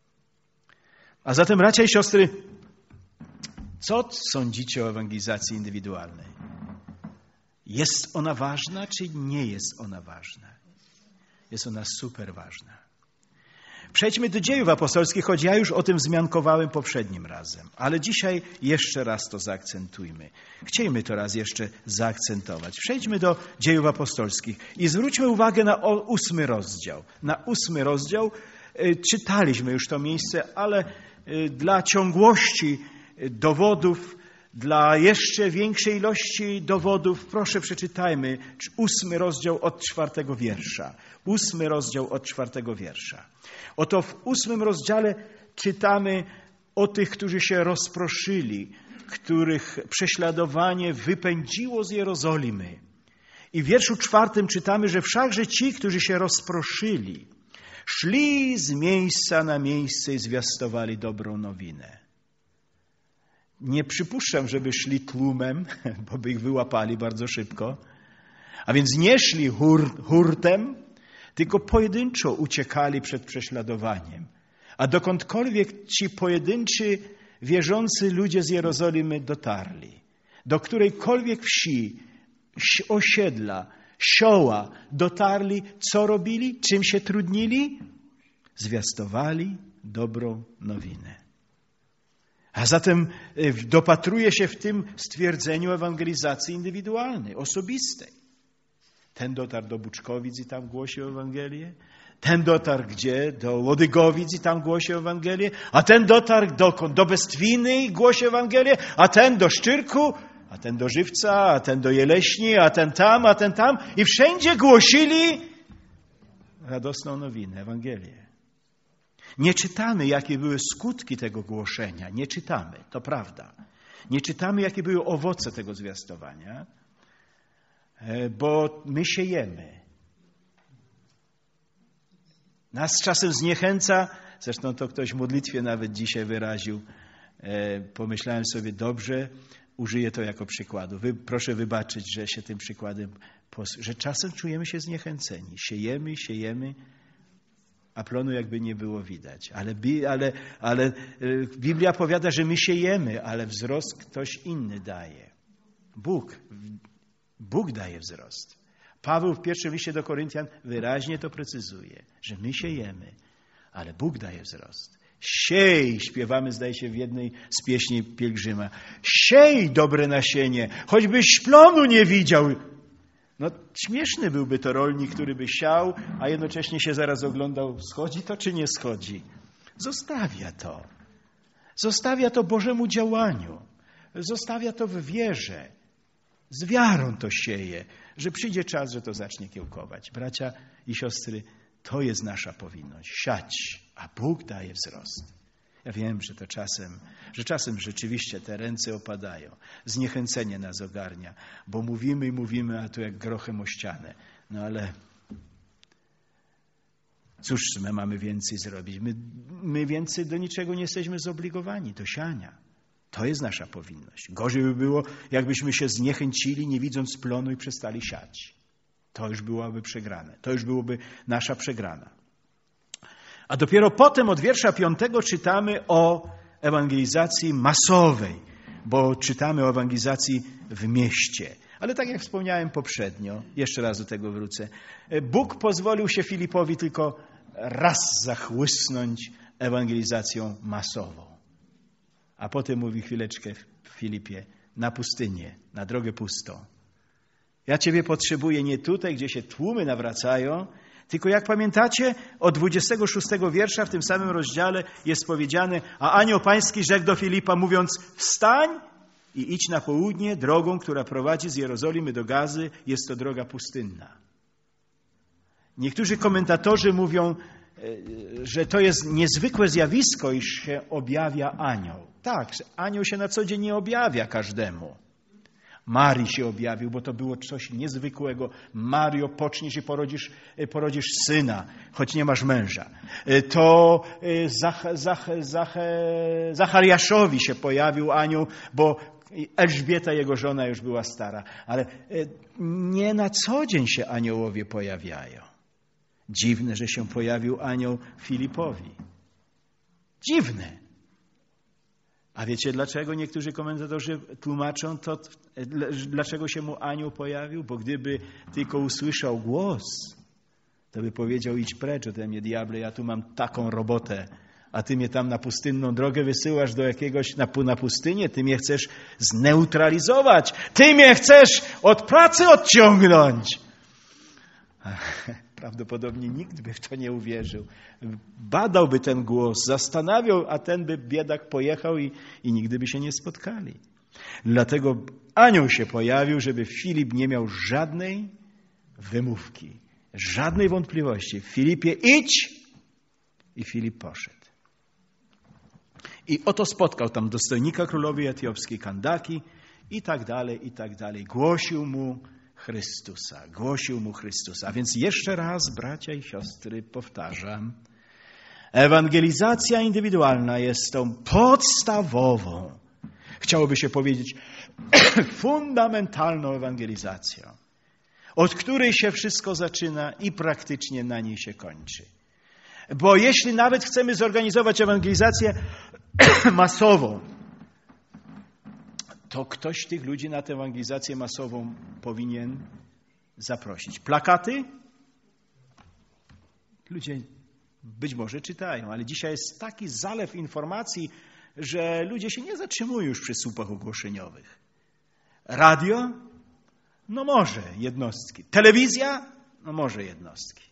A zatem, bracia i siostry, co sądzicie o ewangelizacji indywidualnej? Jest ona ważna, czy nie jest ona ważna? Jest ona super ważna. Przejdźmy do Dziejów Apostolskich, choć ja już o tym wzmiankowałem poprzednim razem. Ale dzisiaj jeszcze raz to zaakcentujmy. Chcielibyśmy to raz jeszcze zaakcentować. Przejdźmy do Dziejów Apostolskich i zwróćmy uwagę na 8 rozdział. Na 8 rozdział czytaliśmy już to miejsce, ale dla ciągłości dowodów, dla jeszcze większej ilości dowodów, proszę przeczytajmy 8 rozdział od 4 wiersza. 8 rozdział od 4 wiersza. Oto w 8 rozdziale czytamy o tych, którzy się rozproszyli, których prześladowanie wypędziło z Jerozolimy. I w wierszu 4 czytamy, że wszakże ci, którzy się rozproszyli, szli z miejsca na miejsce i zwiastowali dobrą nowinę. Nie przypuszczam, żeby szli tłumem, bo by ich wyłapali bardzo szybko. A więc nie szli hurtem, tylko pojedynczo uciekali przed prześladowaniem. A dokądkolwiek ci pojedynczy, wierzący ludzie z Jerozolimy dotarli, do którejkolwiek wsi, osiedla, sioła dotarli, co robili, czym się trudnili? Zwiastowali dobrą nowinę. A zatem dopatruje się w tym stwierdzeniu ewangelizacji indywidualnej, osobistej. Ten dotarł do Buczkowic i tam głosił Ewangelię. Ten dotarł gdzie? Do Łodygowic i tam głosił Ewangelię. A ten dotarł dokąd? Do Bestwiny i głosił Ewangelię. A ten do Szczyrku, a ten do Żywca, a ten do Jeleśni, a ten tam, a ten tam. I wszędzie głosili radosną nowinę, Ewangelię. Nie czytamy, jakie były skutki tego głoszenia. Nie czytamy, to prawda. Nie czytamy, jakie były owoce tego zwiastowania, bo my siejemy. Nas czasem zniechęca, zresztą to ktoś w modlitwie nawet dzisiaj wyraził, pomyślałem sobie, dobrze, użyję to jako przykładu. Proszę wybaczyć, że się tym przykładem, że czasem czujemy się zniechęceni. Siejemy, a plonu jakby nie było widać. Ale Biblia powiada, że my siejemy, ale wzrost ktoś inny daje. Bóg daje wzrost. Paweł w pierwszym liście do Koryntian wyraźnie to precyzuje, że my siejemy, ale Bóg daje wzrost. Siej, śpiewamy zdaje się w jednej z pieśni pielgrzyma. Siej dobre nasienie, choćbyś plonu nie widział. No śmieszny byłby to rolnik, który by siał, a jednocześnie się zaraz oglądał, schodzi to czy nie schodzi. Zostawia to Bożemu działaniu. Zostawia to w wierze. Z wiarą to sieje, że przyjdzie czas, że to zacznie kiełkować. Bracia i siostry, to jest nasza powinność. Siać, a Bóg daje wzrost. Ja wiem, że czasem rzeczywiście te ręce opadają. Zniechęcenie nas ogarnia, bo mówimy, a to jak grochem o ścianę. No ale Cóż my mamy więcej zrobić? My więcej do niczego nie jesteśmy zobligowani, do siania. To jest nasza powinność. Gorzej by było, jakbyśmy się zniechęcili, nie widząc plonu i przestali siać. To już byłoby przegrane. To już byłoby nasza przegrana. A dopiero potem od wiersza 5 czytamy o ewangelizacji masowej, bo czytamy o ewangelizacji w mieście. Ale tak jak wspomniałem poprzednio, jeszcze raz do tego wrócę, Bóg pozwolił się Filipowi tylko raz zachłysnąć ewangelizacją masową. A potem mówi chwileczkę Filipie, na pustynię, na drogę pustą. Ja Ciebie potrzebuję nie tutaj, gdzie się tłumy nawracają, tylko jak pamiętacie, od 26 wiersza w tym samym rozdziale jest powiedziane, a anioł pański rzekł do Filipa, mówiąc, wstań i idź na południe drogą, która prowadzi z Jerozolimy do Gazy. Jest to droga pustynna. Niektórzy komentatorzy mówią, że to jest niezwykłe zjawisko, iż się objawia anioł. Tak, anioł się na co dzień nie objawia każdemu. Marii się objawił, bo to było coś niezwykłego. Mario, poczniesz i porodzisz syna, choć nie masz męża. To Zachariaszowi się pojawił anioł, bo Elżbieta, jego żona, już była stara. Ale nie na co dzień się aniołowie pojawiają. Dziwne, że się pojawił anioł Filipowi. Dziwne. A wiecie, dlaczego niektórzy komentatorzy tłumaczą to, dlaczego się mu anioł pojawił? Bo gdyby tylko usłyszał głos, to by powiedział, idź precz ode mnie, diable, ja tu mam taką robotę, a ty mnie tam na pustynną drogę wysyłasz do jakiegoś, na pustynię, ty mnie chcesz zneutralizować, ty mnie chcesz od pracy odciągnąć. Prawdopodobnie nikt by w to nie uwierzył. Badałby ten głos, zastanawiał, a ten by biedak pojechał i nigdy by się nie spotkali. Dlatego anioł się pojawił, żeby Filip nie miał żadnej wymówki, żadnej wątpliwości. Filipie, idź! I Filip poszedł. I oto spotkał tam dostojnika królowej etiopskiej Kandaki i tak dalej, i tak dalej. Głosił mu Chrystusa. A więc jeszcze raz, bracia i siostry, powtarzam. Ewangelizacja indywidualna jest tą podstawową, chciałoby się powiedzieć, fundamentalną ewangelizacją, od której się wszystko zaczyna i praktycznie na niej się kończy. Bo jeśli nawet chcemy zorganizować ewangelizację masową, to ktoś tych ludzi na tę ewangelizację masową powinien zaprosić. Plakaty? Ludzie być może czytają, ale dzisiaj jest taki zalew informacji, że ludzie się nie zatrzymują już przy słupach ogłoszeniowych. Radio? No może jednostki. Telewizja? No może jednostki.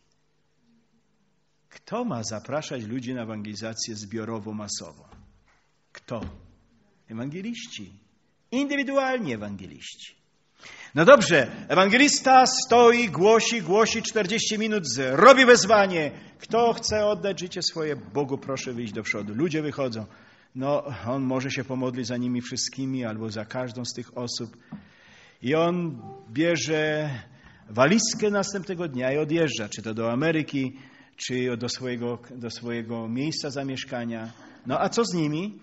Kto ma zapraszać ludzi na ewangelizację zbiorową, masową? Kto? Ewangeliści. Indywidualni ewangeliści. No dobrze, ewangelista stoi, głosi 40 minut, robi wezwanie. Kto chce oddać życie swoje Bogu, proszę wyjść do przodu. Ludzie wychodzą. No, on może się pomodlić za nimi wszystkimi albo za każdą z tych osób. I on bierze walizkę następnego dnia i odjeżdża, czy to do Ameryki, czy do swojego miejsca zamieszkania. No a co z nimi?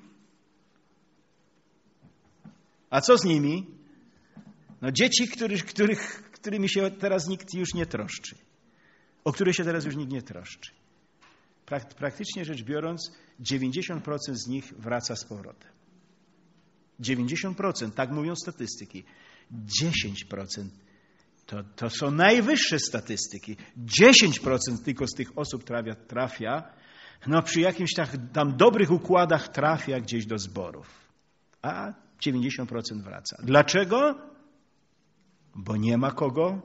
A co z nimi? No dzieci, którymi się teraz nikt już nie troszczy. O które się teraz już nikt nie troszczy. Praktycznie rzecz biorąc, 90% z nich wraca z powrotem. 90%, tak mówią statystyki. 10% to są najwyższe statystyki. 10% tylko z tych osób trafia, no przy jakimś tam dobrych układach trafia gdzieś do zborów. A 90% wraca. Dlaczego? Bo nie ma kogo?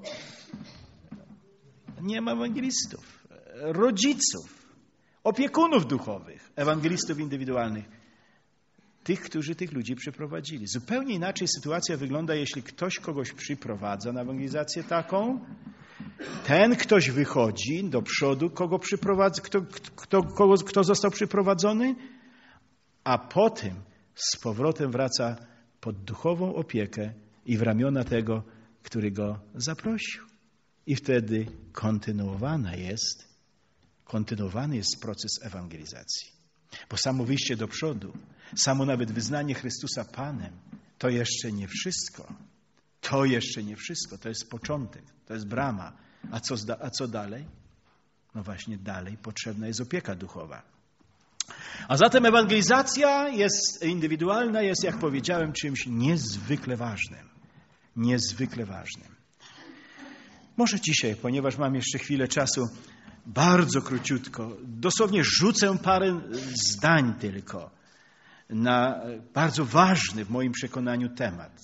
Nie ma ewangelistów, rodziców, opiekunów duchowych, ewangelistów indywidualnych. Tych, którzy tych ludzi przyprowadzili. Zupełnie inaczej sytuacja wygląda, jeśli ktoś kogoś przyprowadza na ewangelizację taką. Ten ktoś wychodzi do przodu, kogo przyprowadza, kto został przyprowadzony, a potem z powrotem wraca pod duchową opiekę i w ramiona tego, który go zaprosił. I wtedy kontynuowana jest kontynuowany jest proces ewangelizacji. Bo samo wyjście do przodu, samo nawet wyznanie Chrystusa Panem, to jeszcze nie wszystko. To jeszcze nie wszystko. To jest początek, to jest brama. A co dalej? No właśnie dalej potrzebna jest opieka duchowa. A zatem ewangelizacja jest indywidualna, jest, jak powiedziałem, czymś niezwykle ważnym. Niezwykle ważnym. Może dzisiaj, ponieważ mam jeszcze chwilę czasu, bardzo króciutko, dosłownie rzucę parę zdań tylko na bardzo ważny w moim przekonaniu temat.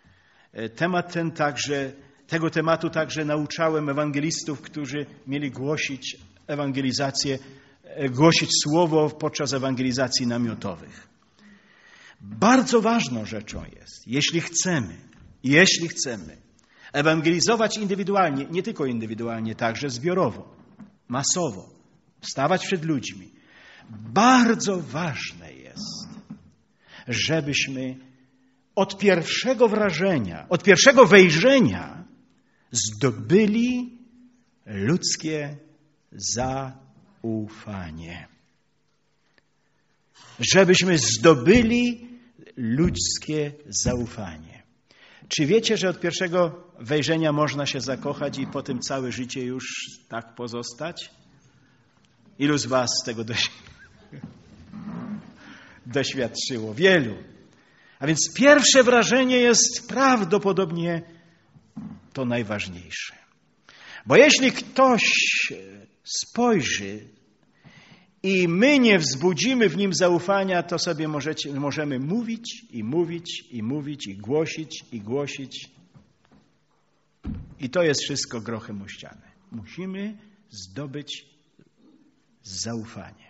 Tego tematu także nauczałem ewangelistów, którzy mieli głosić ewangelizację, głosić słowo podczas ewangelizacji namiotowych. Bardzo ważną rzeczą jest, jeśli chcemy ewangelizować indywidualnie, nie tylko indywidualnie, także zbiorowo, masowo, stawać przed ludźmi. Bardzo ważne jest, żebyśmy od pierwszego wrażenia, od pierwszego wejrzenia zdobyli ludzkie zaufanie. Żebyśmy zdobyli ludzkie zaufanie. Czy wiecie, że od pierwszego wejrzenia można się zakochać i potem całe życie już tak pozostać? Ilu z was tego doświadczyło? Wielu. A więc pierwsze wrażenie jest prawdopodobnie to najważniejsze. Bo jeśli ktoś spojrzy i my nie wzbudzimy w nim zaufania, to sobie możemy mówić i mówić i mówić i głosić. I to jest wszystko grochem o ścianę. Musimy zdobyć zaufanie.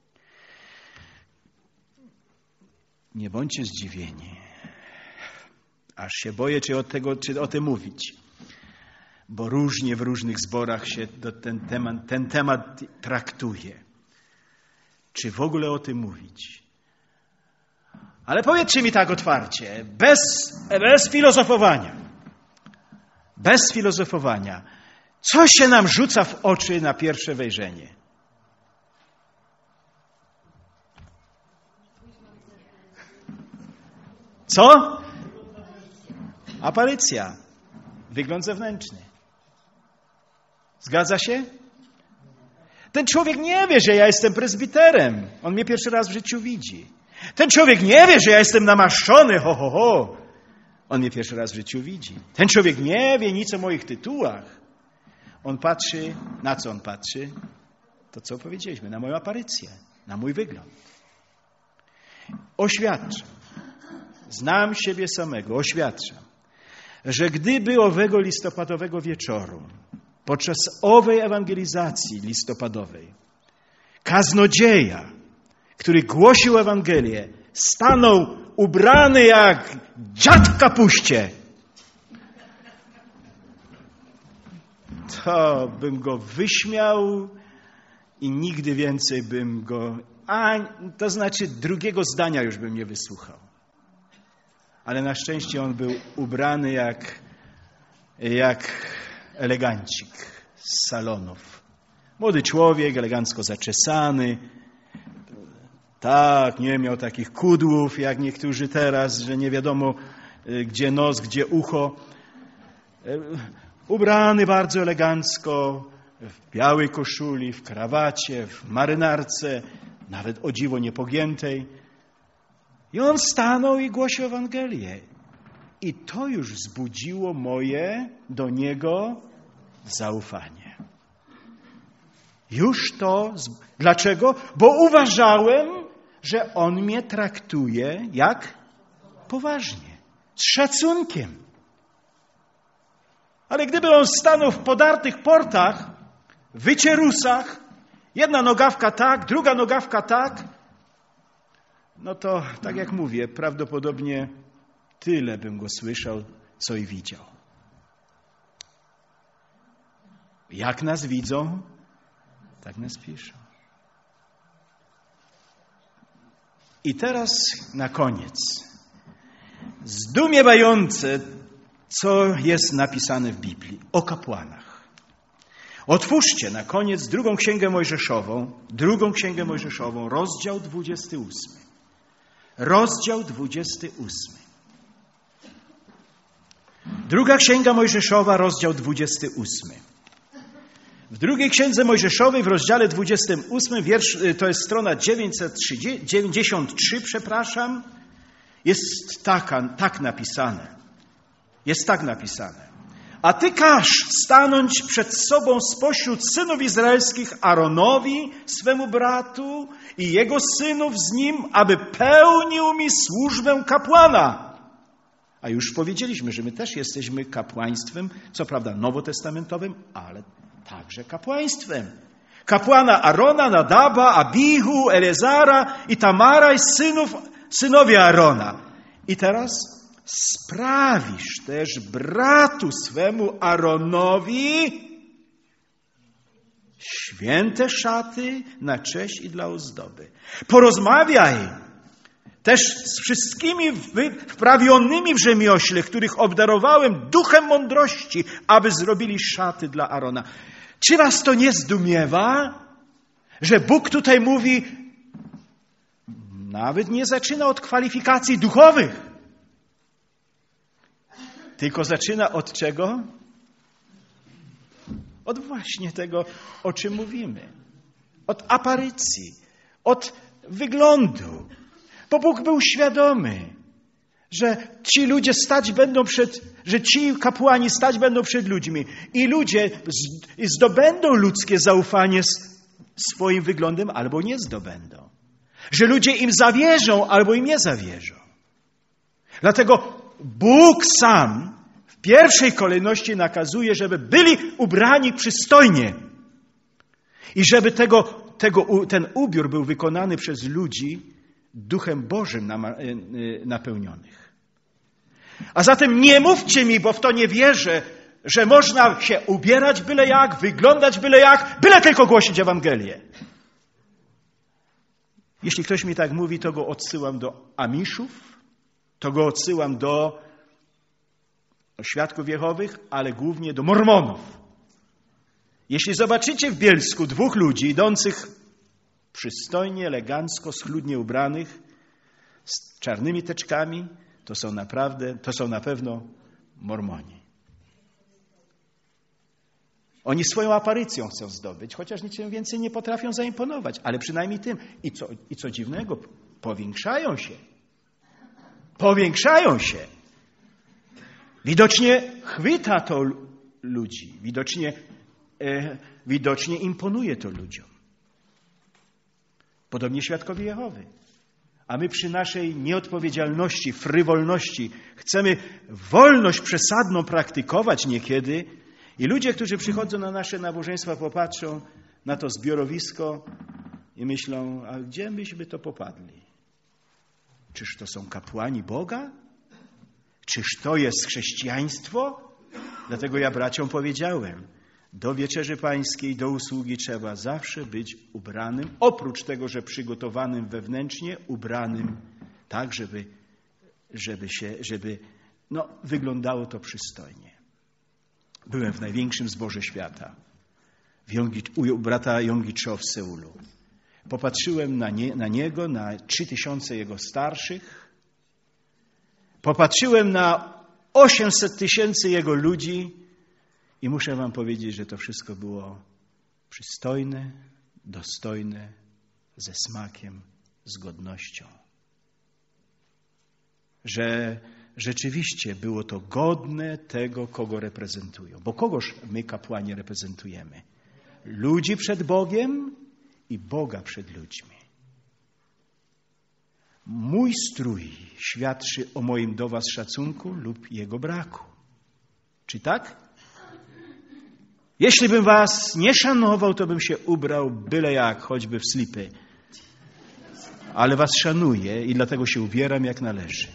Nie bądźcie zdziwieni. Aż się boję, czy o tym mówić. Bo różnie w różnych zborach się ten temat traktuje. Czy w ogóle o tym mówić? Ale powiedzcie mi tak otwarcie, bez filozofowania. Bez filozofowania. Co się nam rzuca w oczy na pierwsze wejrzenie? Co? Aparycja. Wygląd zewnętrzny. Zgadza się? Ten człowiek nie wie, że ja jestem prezbiterem. On mnie pierwszy raz w życiu widzi. Ten człowiek nie wie, że ja jestem namaszczony. On mnie pierwszy raz w życiu widzi. Ten człowiek nie wie nic o moich tytułach. On patrzy, na co on patrzy? To co powiedzieliśmy, na moją aparycję, na mój wygląd. Oświadczam, znam siebie samego, oświadczam, że gdyby owego listopadowego wieczoru, podczas owej ewangelizacji listopadowej, kaznodzieja, który głosił Ewangelię, stanął ubrany jak dziad w kapuście, to bym go wyśmiał i nigdy więcej bym go... to znaczy drugiego zdania już bym nie wysłuchał. Ale na szczęście on był ubrany jak elegancik z salonów. Młody człowiek, elegancko zaczesany. Tak, nie miał takich kudłów jak niektórzy teraz, że nie wiadomo gdzie nos, gdzie ucho. Ubrany bardzo elegancko, w białej koszuli, w krawacie, w marynarce, nawet o dziwo niepogiętej. I on stanął i głosił Ewangelię. I to już wzbudziło moje do niego zaufanie. Już to. Dlaczego? Bo uważałem, że on mnie traktuje jak poważnie, z szacunkiem. Ale gdyby on stanął w podartych portach, w wycierusach, jedna nogawka tak, druga nogawka tak, no to, tak jak mówię, prawdopodobnie tyle bym go słyszał, co i widział. Jak nas widzą, tak nas piszą. I teraz na koniec. Zdumiewające, co jest napisane w Biblii o kapłanach. Otwórzcie na koniec drugą Księgę Mojżeszową, rozdział 28. Rozdział 28. Druga Księga Mojżeszowa, rozdział 28. W drugiej Księdze Mojżeszowej, w rozdziale 28, wiersz, to jest strona 993, jest tak napisane. Jest tak napisane. A ty każ stanąć przed sobą spośród synów izraelskich Aaronowi, swemu bratu i jego synów z nim, aby pełnił mi służbę kapłana. A już powiedzieliśmy, że my też jesteśmy kapłaństwem, co prawda nowotestamentowym, ale także kapłaństwem. Kapłana Arona, Nadaba, Abihu, Eleazara i Tamara i synowie Arona. I teraz sprawisz też bratu swemu Aaronowi święte szaty na cześć i dla ozdoby. Porozmawiaj też z wszystkimi wprawionymi w rzemiośle, których obdarowałem duchem mądrości, aby zrobili szaty dla Arona. Czy was to nie zdumiewa, że Bóg tutaj mówi, nawet nie zaczyna od kwalifikacji duchowych, tylko zaczyna od czego? Od właśnie tego, o czym mówimy. Od aparycji, od wyglądu. Bo Bóg był świadomy, że ci ludzie że ci kapłani stać będą przed ludźmi i ludzie zdobędą ludzkie zaufanie swoim wyglądem albo nie zdobędą. Że ludzie im zawierzą albo im nie zawierzą. Dlatego Bóg sam w pierwszej kolejności nakazuje, żeby byli ubrani przystojnie i żeby ten ubiór był wykonany przez ludzi Duchem Bożym napełnionych. A zatem nie mówcie mi, bo w to nie wierzę, że można się ubierać byle jak, wyglądać byle jak, byle tylko głosić Ewangelię. Jeśli ktoś mi tak mówi, to go odsyłam do Amiszów, to go odsyłam do Świadków Jehowych, ale głównie do Mormonów. Jeśli zobaczycie w Bielsku dwóch ludzi idących przystojnie, elegancko, schludnie ubranych, z czarnymi teczkami, to są na pewno Mormoni. Oni swoją aparycją chcą zdobyć, chociaż niczym więcej nie potrafią zaimponować, ale przynajmniej tym. I co dziwnego, powiększają się. Powiększają się. Widocznie chwyta to ludzi. Widocznie imponuje to ludziom. Podobnie Świadkowie Jehowy. A my przy naszej nieodpowiedzialności, frywolności chcemy wolność przesadną praktykować niekiedy i ludzie, którzy przychodzą na nasze nabożeństwa, popatrzą na to zbiorowisko i myślą, a gdzie myśmy to popadli? Czyż to są kapłani Boga? Czyż to jest chrześcijaństwo? Dlatego ja braciom powiedziałem, do wieczerzy pańskiej, do usługi trzeba zawsze być ubranym, oprócz tego, że przygotowanym wewnętrznie, ubranym tak, żeby wyglądało to przystojnie. Byłem w największym zborze świata, u brata Yonggi-cho w Seulu. Popatrzyłem na niego, na 3000 jego starszych. Popatrzyłem na 800 000 jego ludzi i muszę wam powiedzieć, że to wszystko było przystojne, dostojne, ze smakiem, z godnością. Że rzeczywiście było to godne tego, kogo reprezentują. Bo kogoż my, kapłani, reprezentujemy? Ludzi przed Bogiem i Boga przed ludźmi. Mój strój świadczy o moim do was szacunku lub jego braku. Czy tak? Jeśli bym was nie szanował, to bym się ubrał byle jak, choćby w slipy. Ale was szanuję i dlatego się ubieram jak należy.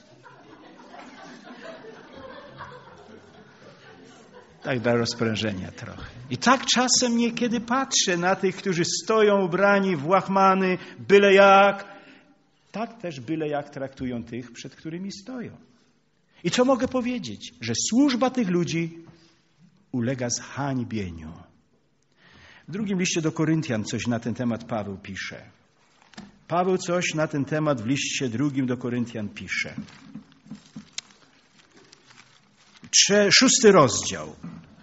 Tak dla rozprężenia trochę. I tak czasem niekiedy patrzę na tych, którzy stoją ubrani w łachmany, byle jak. Tak też byle jak traktują tych, przed którymi stoją. I co mogę powiedzieć? Że służba tych ludzi ulega zhańbieniu. W drugim liście do Koryntian coś na ten temat Paweł pisze. Paweł coś na ten temat w liście drugim do Koryntian pisze. 6 rozdział.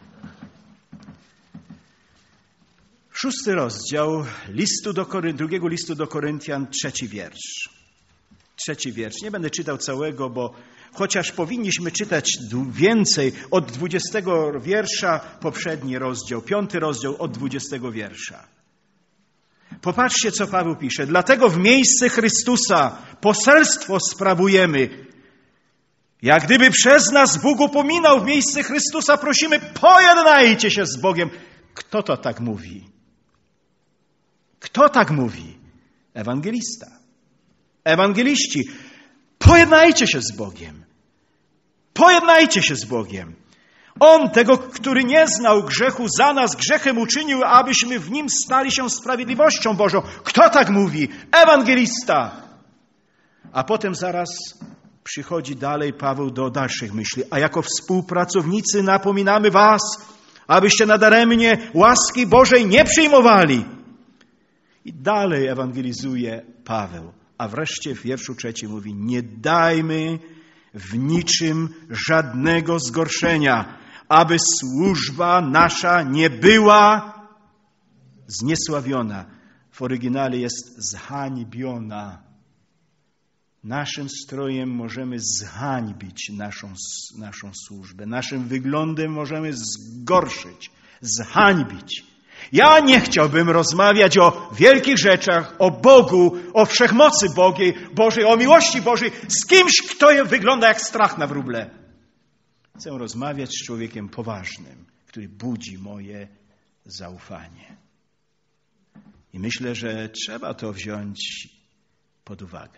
6 rozdział drugiego listu do Koryntian, 3 wiersz. 3 wiersz. Nie będę czytał całego, bo chociaż powinniśmy czytać więcej, od 20 wiersza poprzedni rozdział, 5 rozdział od 20 wiersza. Popatrzcie, co Paweł pisze. Dlatego w miejsce Chrystusa poselstwo sprawujemy. Jak gdyby przez nas Bóg upominał, w miejsce Chrystusa prosimy, pojednajcie się z Bogiem. Kto to tak mówi? Kto tak mówi? Ewangelista. Ewangeliści. Pojednajcie się z Bogiem. Pojednajcie się z Bogiem. On, tego, który nie znał grzechu, za nas grzechem uczynił, abyśmy w nim stali się sprawiedliwością Bożą. Kto tak mówi? Ewangelista. A potem zaraz przychodzi dalej Paweł do dalszych myśli. A jako współpracownicy napominamy was, abyście nadaremnie łaski Bożej nie przyjmowali. I dalej ewangelizuje Paweł. A wreszcie w wierszu 3 mówi, nie dajmy w niczym żadnego zgorszenia, aby służba nasza nie była zniesławiona. W oryginale jest zhańbiona. Naszym strojem możemy zhańbić naszą służbę. Naszym wyglądem możemy zgorszyć, zhańbić. Ja nie chciałbym rozmawiać o wielkich rzeczach, o Bogu, o wszechmocy Bożej, o miłości Bożej z kimś, kto wygląda jak strach na wróble. Chcę rozmawiać z człowiekiem poważnym, który budzi moje zaufanie. I myślę, że trzeba to wziąć pod uwagę.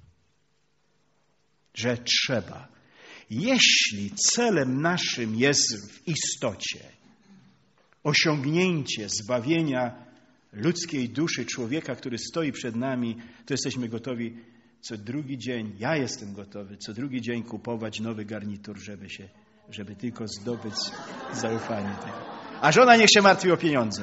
Że trzeba. Jeśli celem naszym jest w istocie osiągnięcie zbawienia ludzkiej duszy człowieka, który stoi przed nami, to jesteśmy gotowi co drugi dzień, ja jestem gotowy co drugi dzień kupować nowy garnitur, żeby tylko zdobyć zaufanie tego. A żona niech się martwi o pieniądze.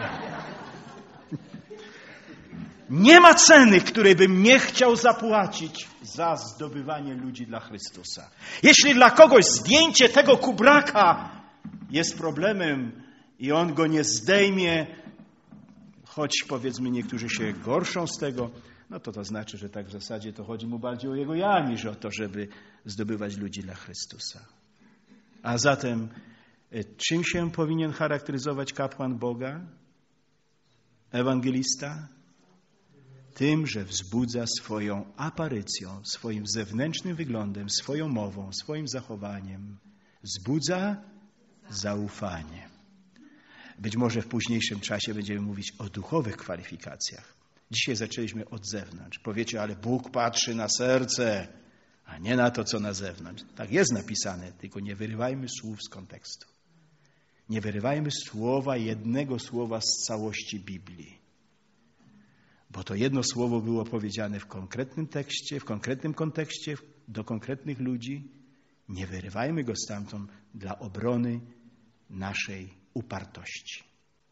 Nie ma ceny, której bym nie chciał zapłacić za zdobywanie ludzi dla Chrystusa. Jeśli dla kogoś zdjęcie tego kubraka jest problemem i on go nie zdejmie, choć powiedzmy niektórzy się gorszą z tego, no to znaczy, że tak w zasadzie to chodzi mu bardziej o jego ja, niż o to, żeby zdobywać ludzi dla Chrystusa. A zatem czym się powinien charakteryzować kapłan Boga? Ewangelista? Tym, że wzbudza swoją aparycją, swoim zewnętrznym wyglądem, swoją mową, swoim zachowaniem. Wzbudza zaufanie. Być może w późniejszym czasie będziemy mówić o duchowych kwalifikacjach. Dzisiaj zaczęliśmy od zewnątrz. Powiecie, ale Bóg patrzy na serce, a nie na to, co na zewnątrz. Tak jest napisane, tylko nie wyrywajmy słów z kontekstu. Nie wyrywajmy jednego słowa z całości Biblii. Bo to jedno słowo było powiedziane w konkretnym tekście, w konkretnym kontekście, do konkretnych ludzi. Nie wyrywajmy go stamtąd dla obrony naszej upartości.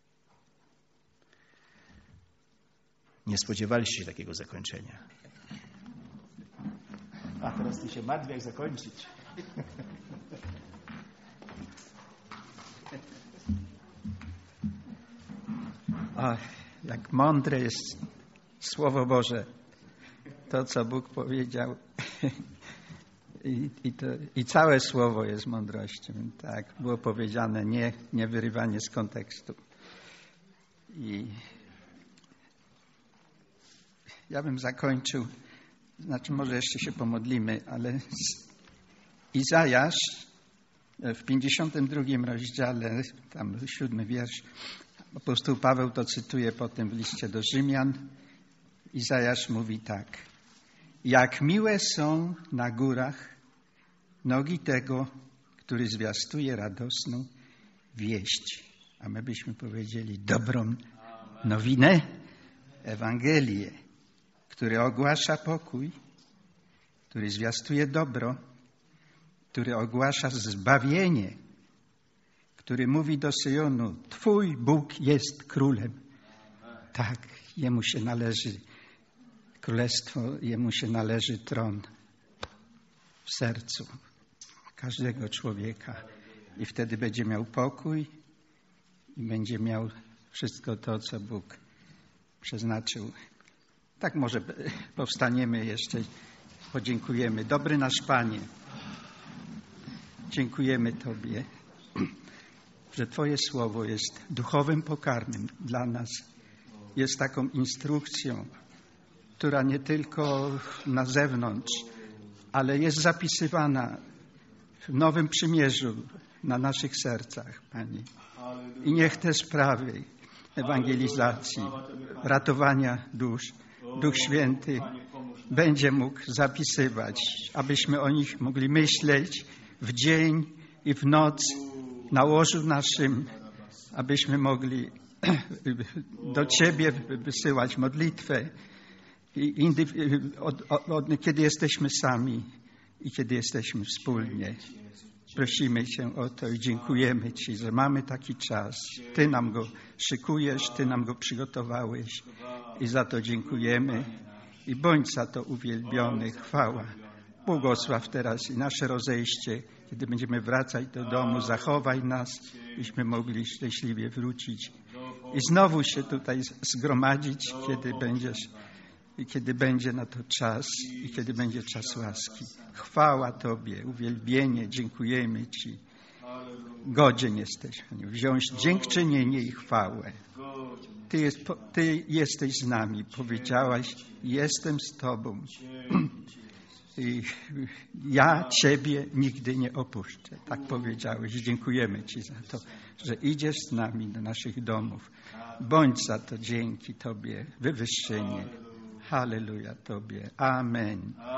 Nie spodziewaliście się takiego zakończenia. A teraz ty się martwi, jak zakończyć. Ach, jak mądre jest Słowo Boże. To, co Bóg powiedział. I całe Słowo jest mądrością. Tak, było powiedziane, nie wyrywanie z kontekstu. I ja bym zakończył, znaczy może jeszcze się pomodlimy, ale Izajasz w 52 rozdziale, tam 7 wiersz, apostoł Paweł to cytuje potem w liście do Rzymian. Izajasz mówi tak. Jak miłe są na górach nogi tego, który zwiastuje radosną wieść. A my byśmy powiedzieli dobrą nowinę, Ewangelię, który ogłasza pokój, który zwiastuje dobro, który ogłasza zbawienie, który mówi do Syjonu: Twój Bóg jest królem. Tak, Jemu się należy królestwo, Jemu się należy tron w sercu każdego człowieka. I wtedy będzie miał pokój i będzie miał wszystko to, co Bóg przeznaczył. Tak może powstaniemy jeszcze, podziękujemy. Dobry nasz Panie, dziękujemy Tobie, że Twoje słowo jest duchowym pokarmem dla nas. Jest taką instrukcją, która nie tylko na zewnątrz, ale jest zapisywana w Nowym Przymierzu na naszych sercach, Panie. I niech te sprawy ewangelizacji, ratowania dusz, Duch Święty będzie mógł zapisywać, abyśmy o nich mogli myśleć w dzień i w noc na łożu naszym, abyśmy mogli do Ciebie wysyłać modlitwę, kiedy jesteśmy sami i kiedy jesteśmy wspólnie. Prosimy Cię o to i dziękujemy Ci, że mamy taki czas. Ty nam go szykujesz, Ty nam go przygotowałeś i za to dziękujemy. I bądź za to uwielbiony, chwała. Błogosław teraz i nasze rozejście, kiedy będziemy wracać do domu. Zachowaj nas, byśmy mogli szczęśliwie wrócić i znowu się tutaj zgromadzić, kiedy będzie na to czas i kiedy będzie czas łaski. Chwała Tobie, uwielbienie, dziękujemy Ci. Godzien jesteś wziąć dziękczynienie i chwałę. Ty jesteś z nami, powiedziałaś: jestem z Tobą. I ja Ciebie nigdy nie opuszczę. Tak powiedziałeś. Dziękujemy Ci za to, że idziesz z nami do naszych domów. Bądź za to dzięki Tobie wywyższenie. Halleluja Tobie. Amen.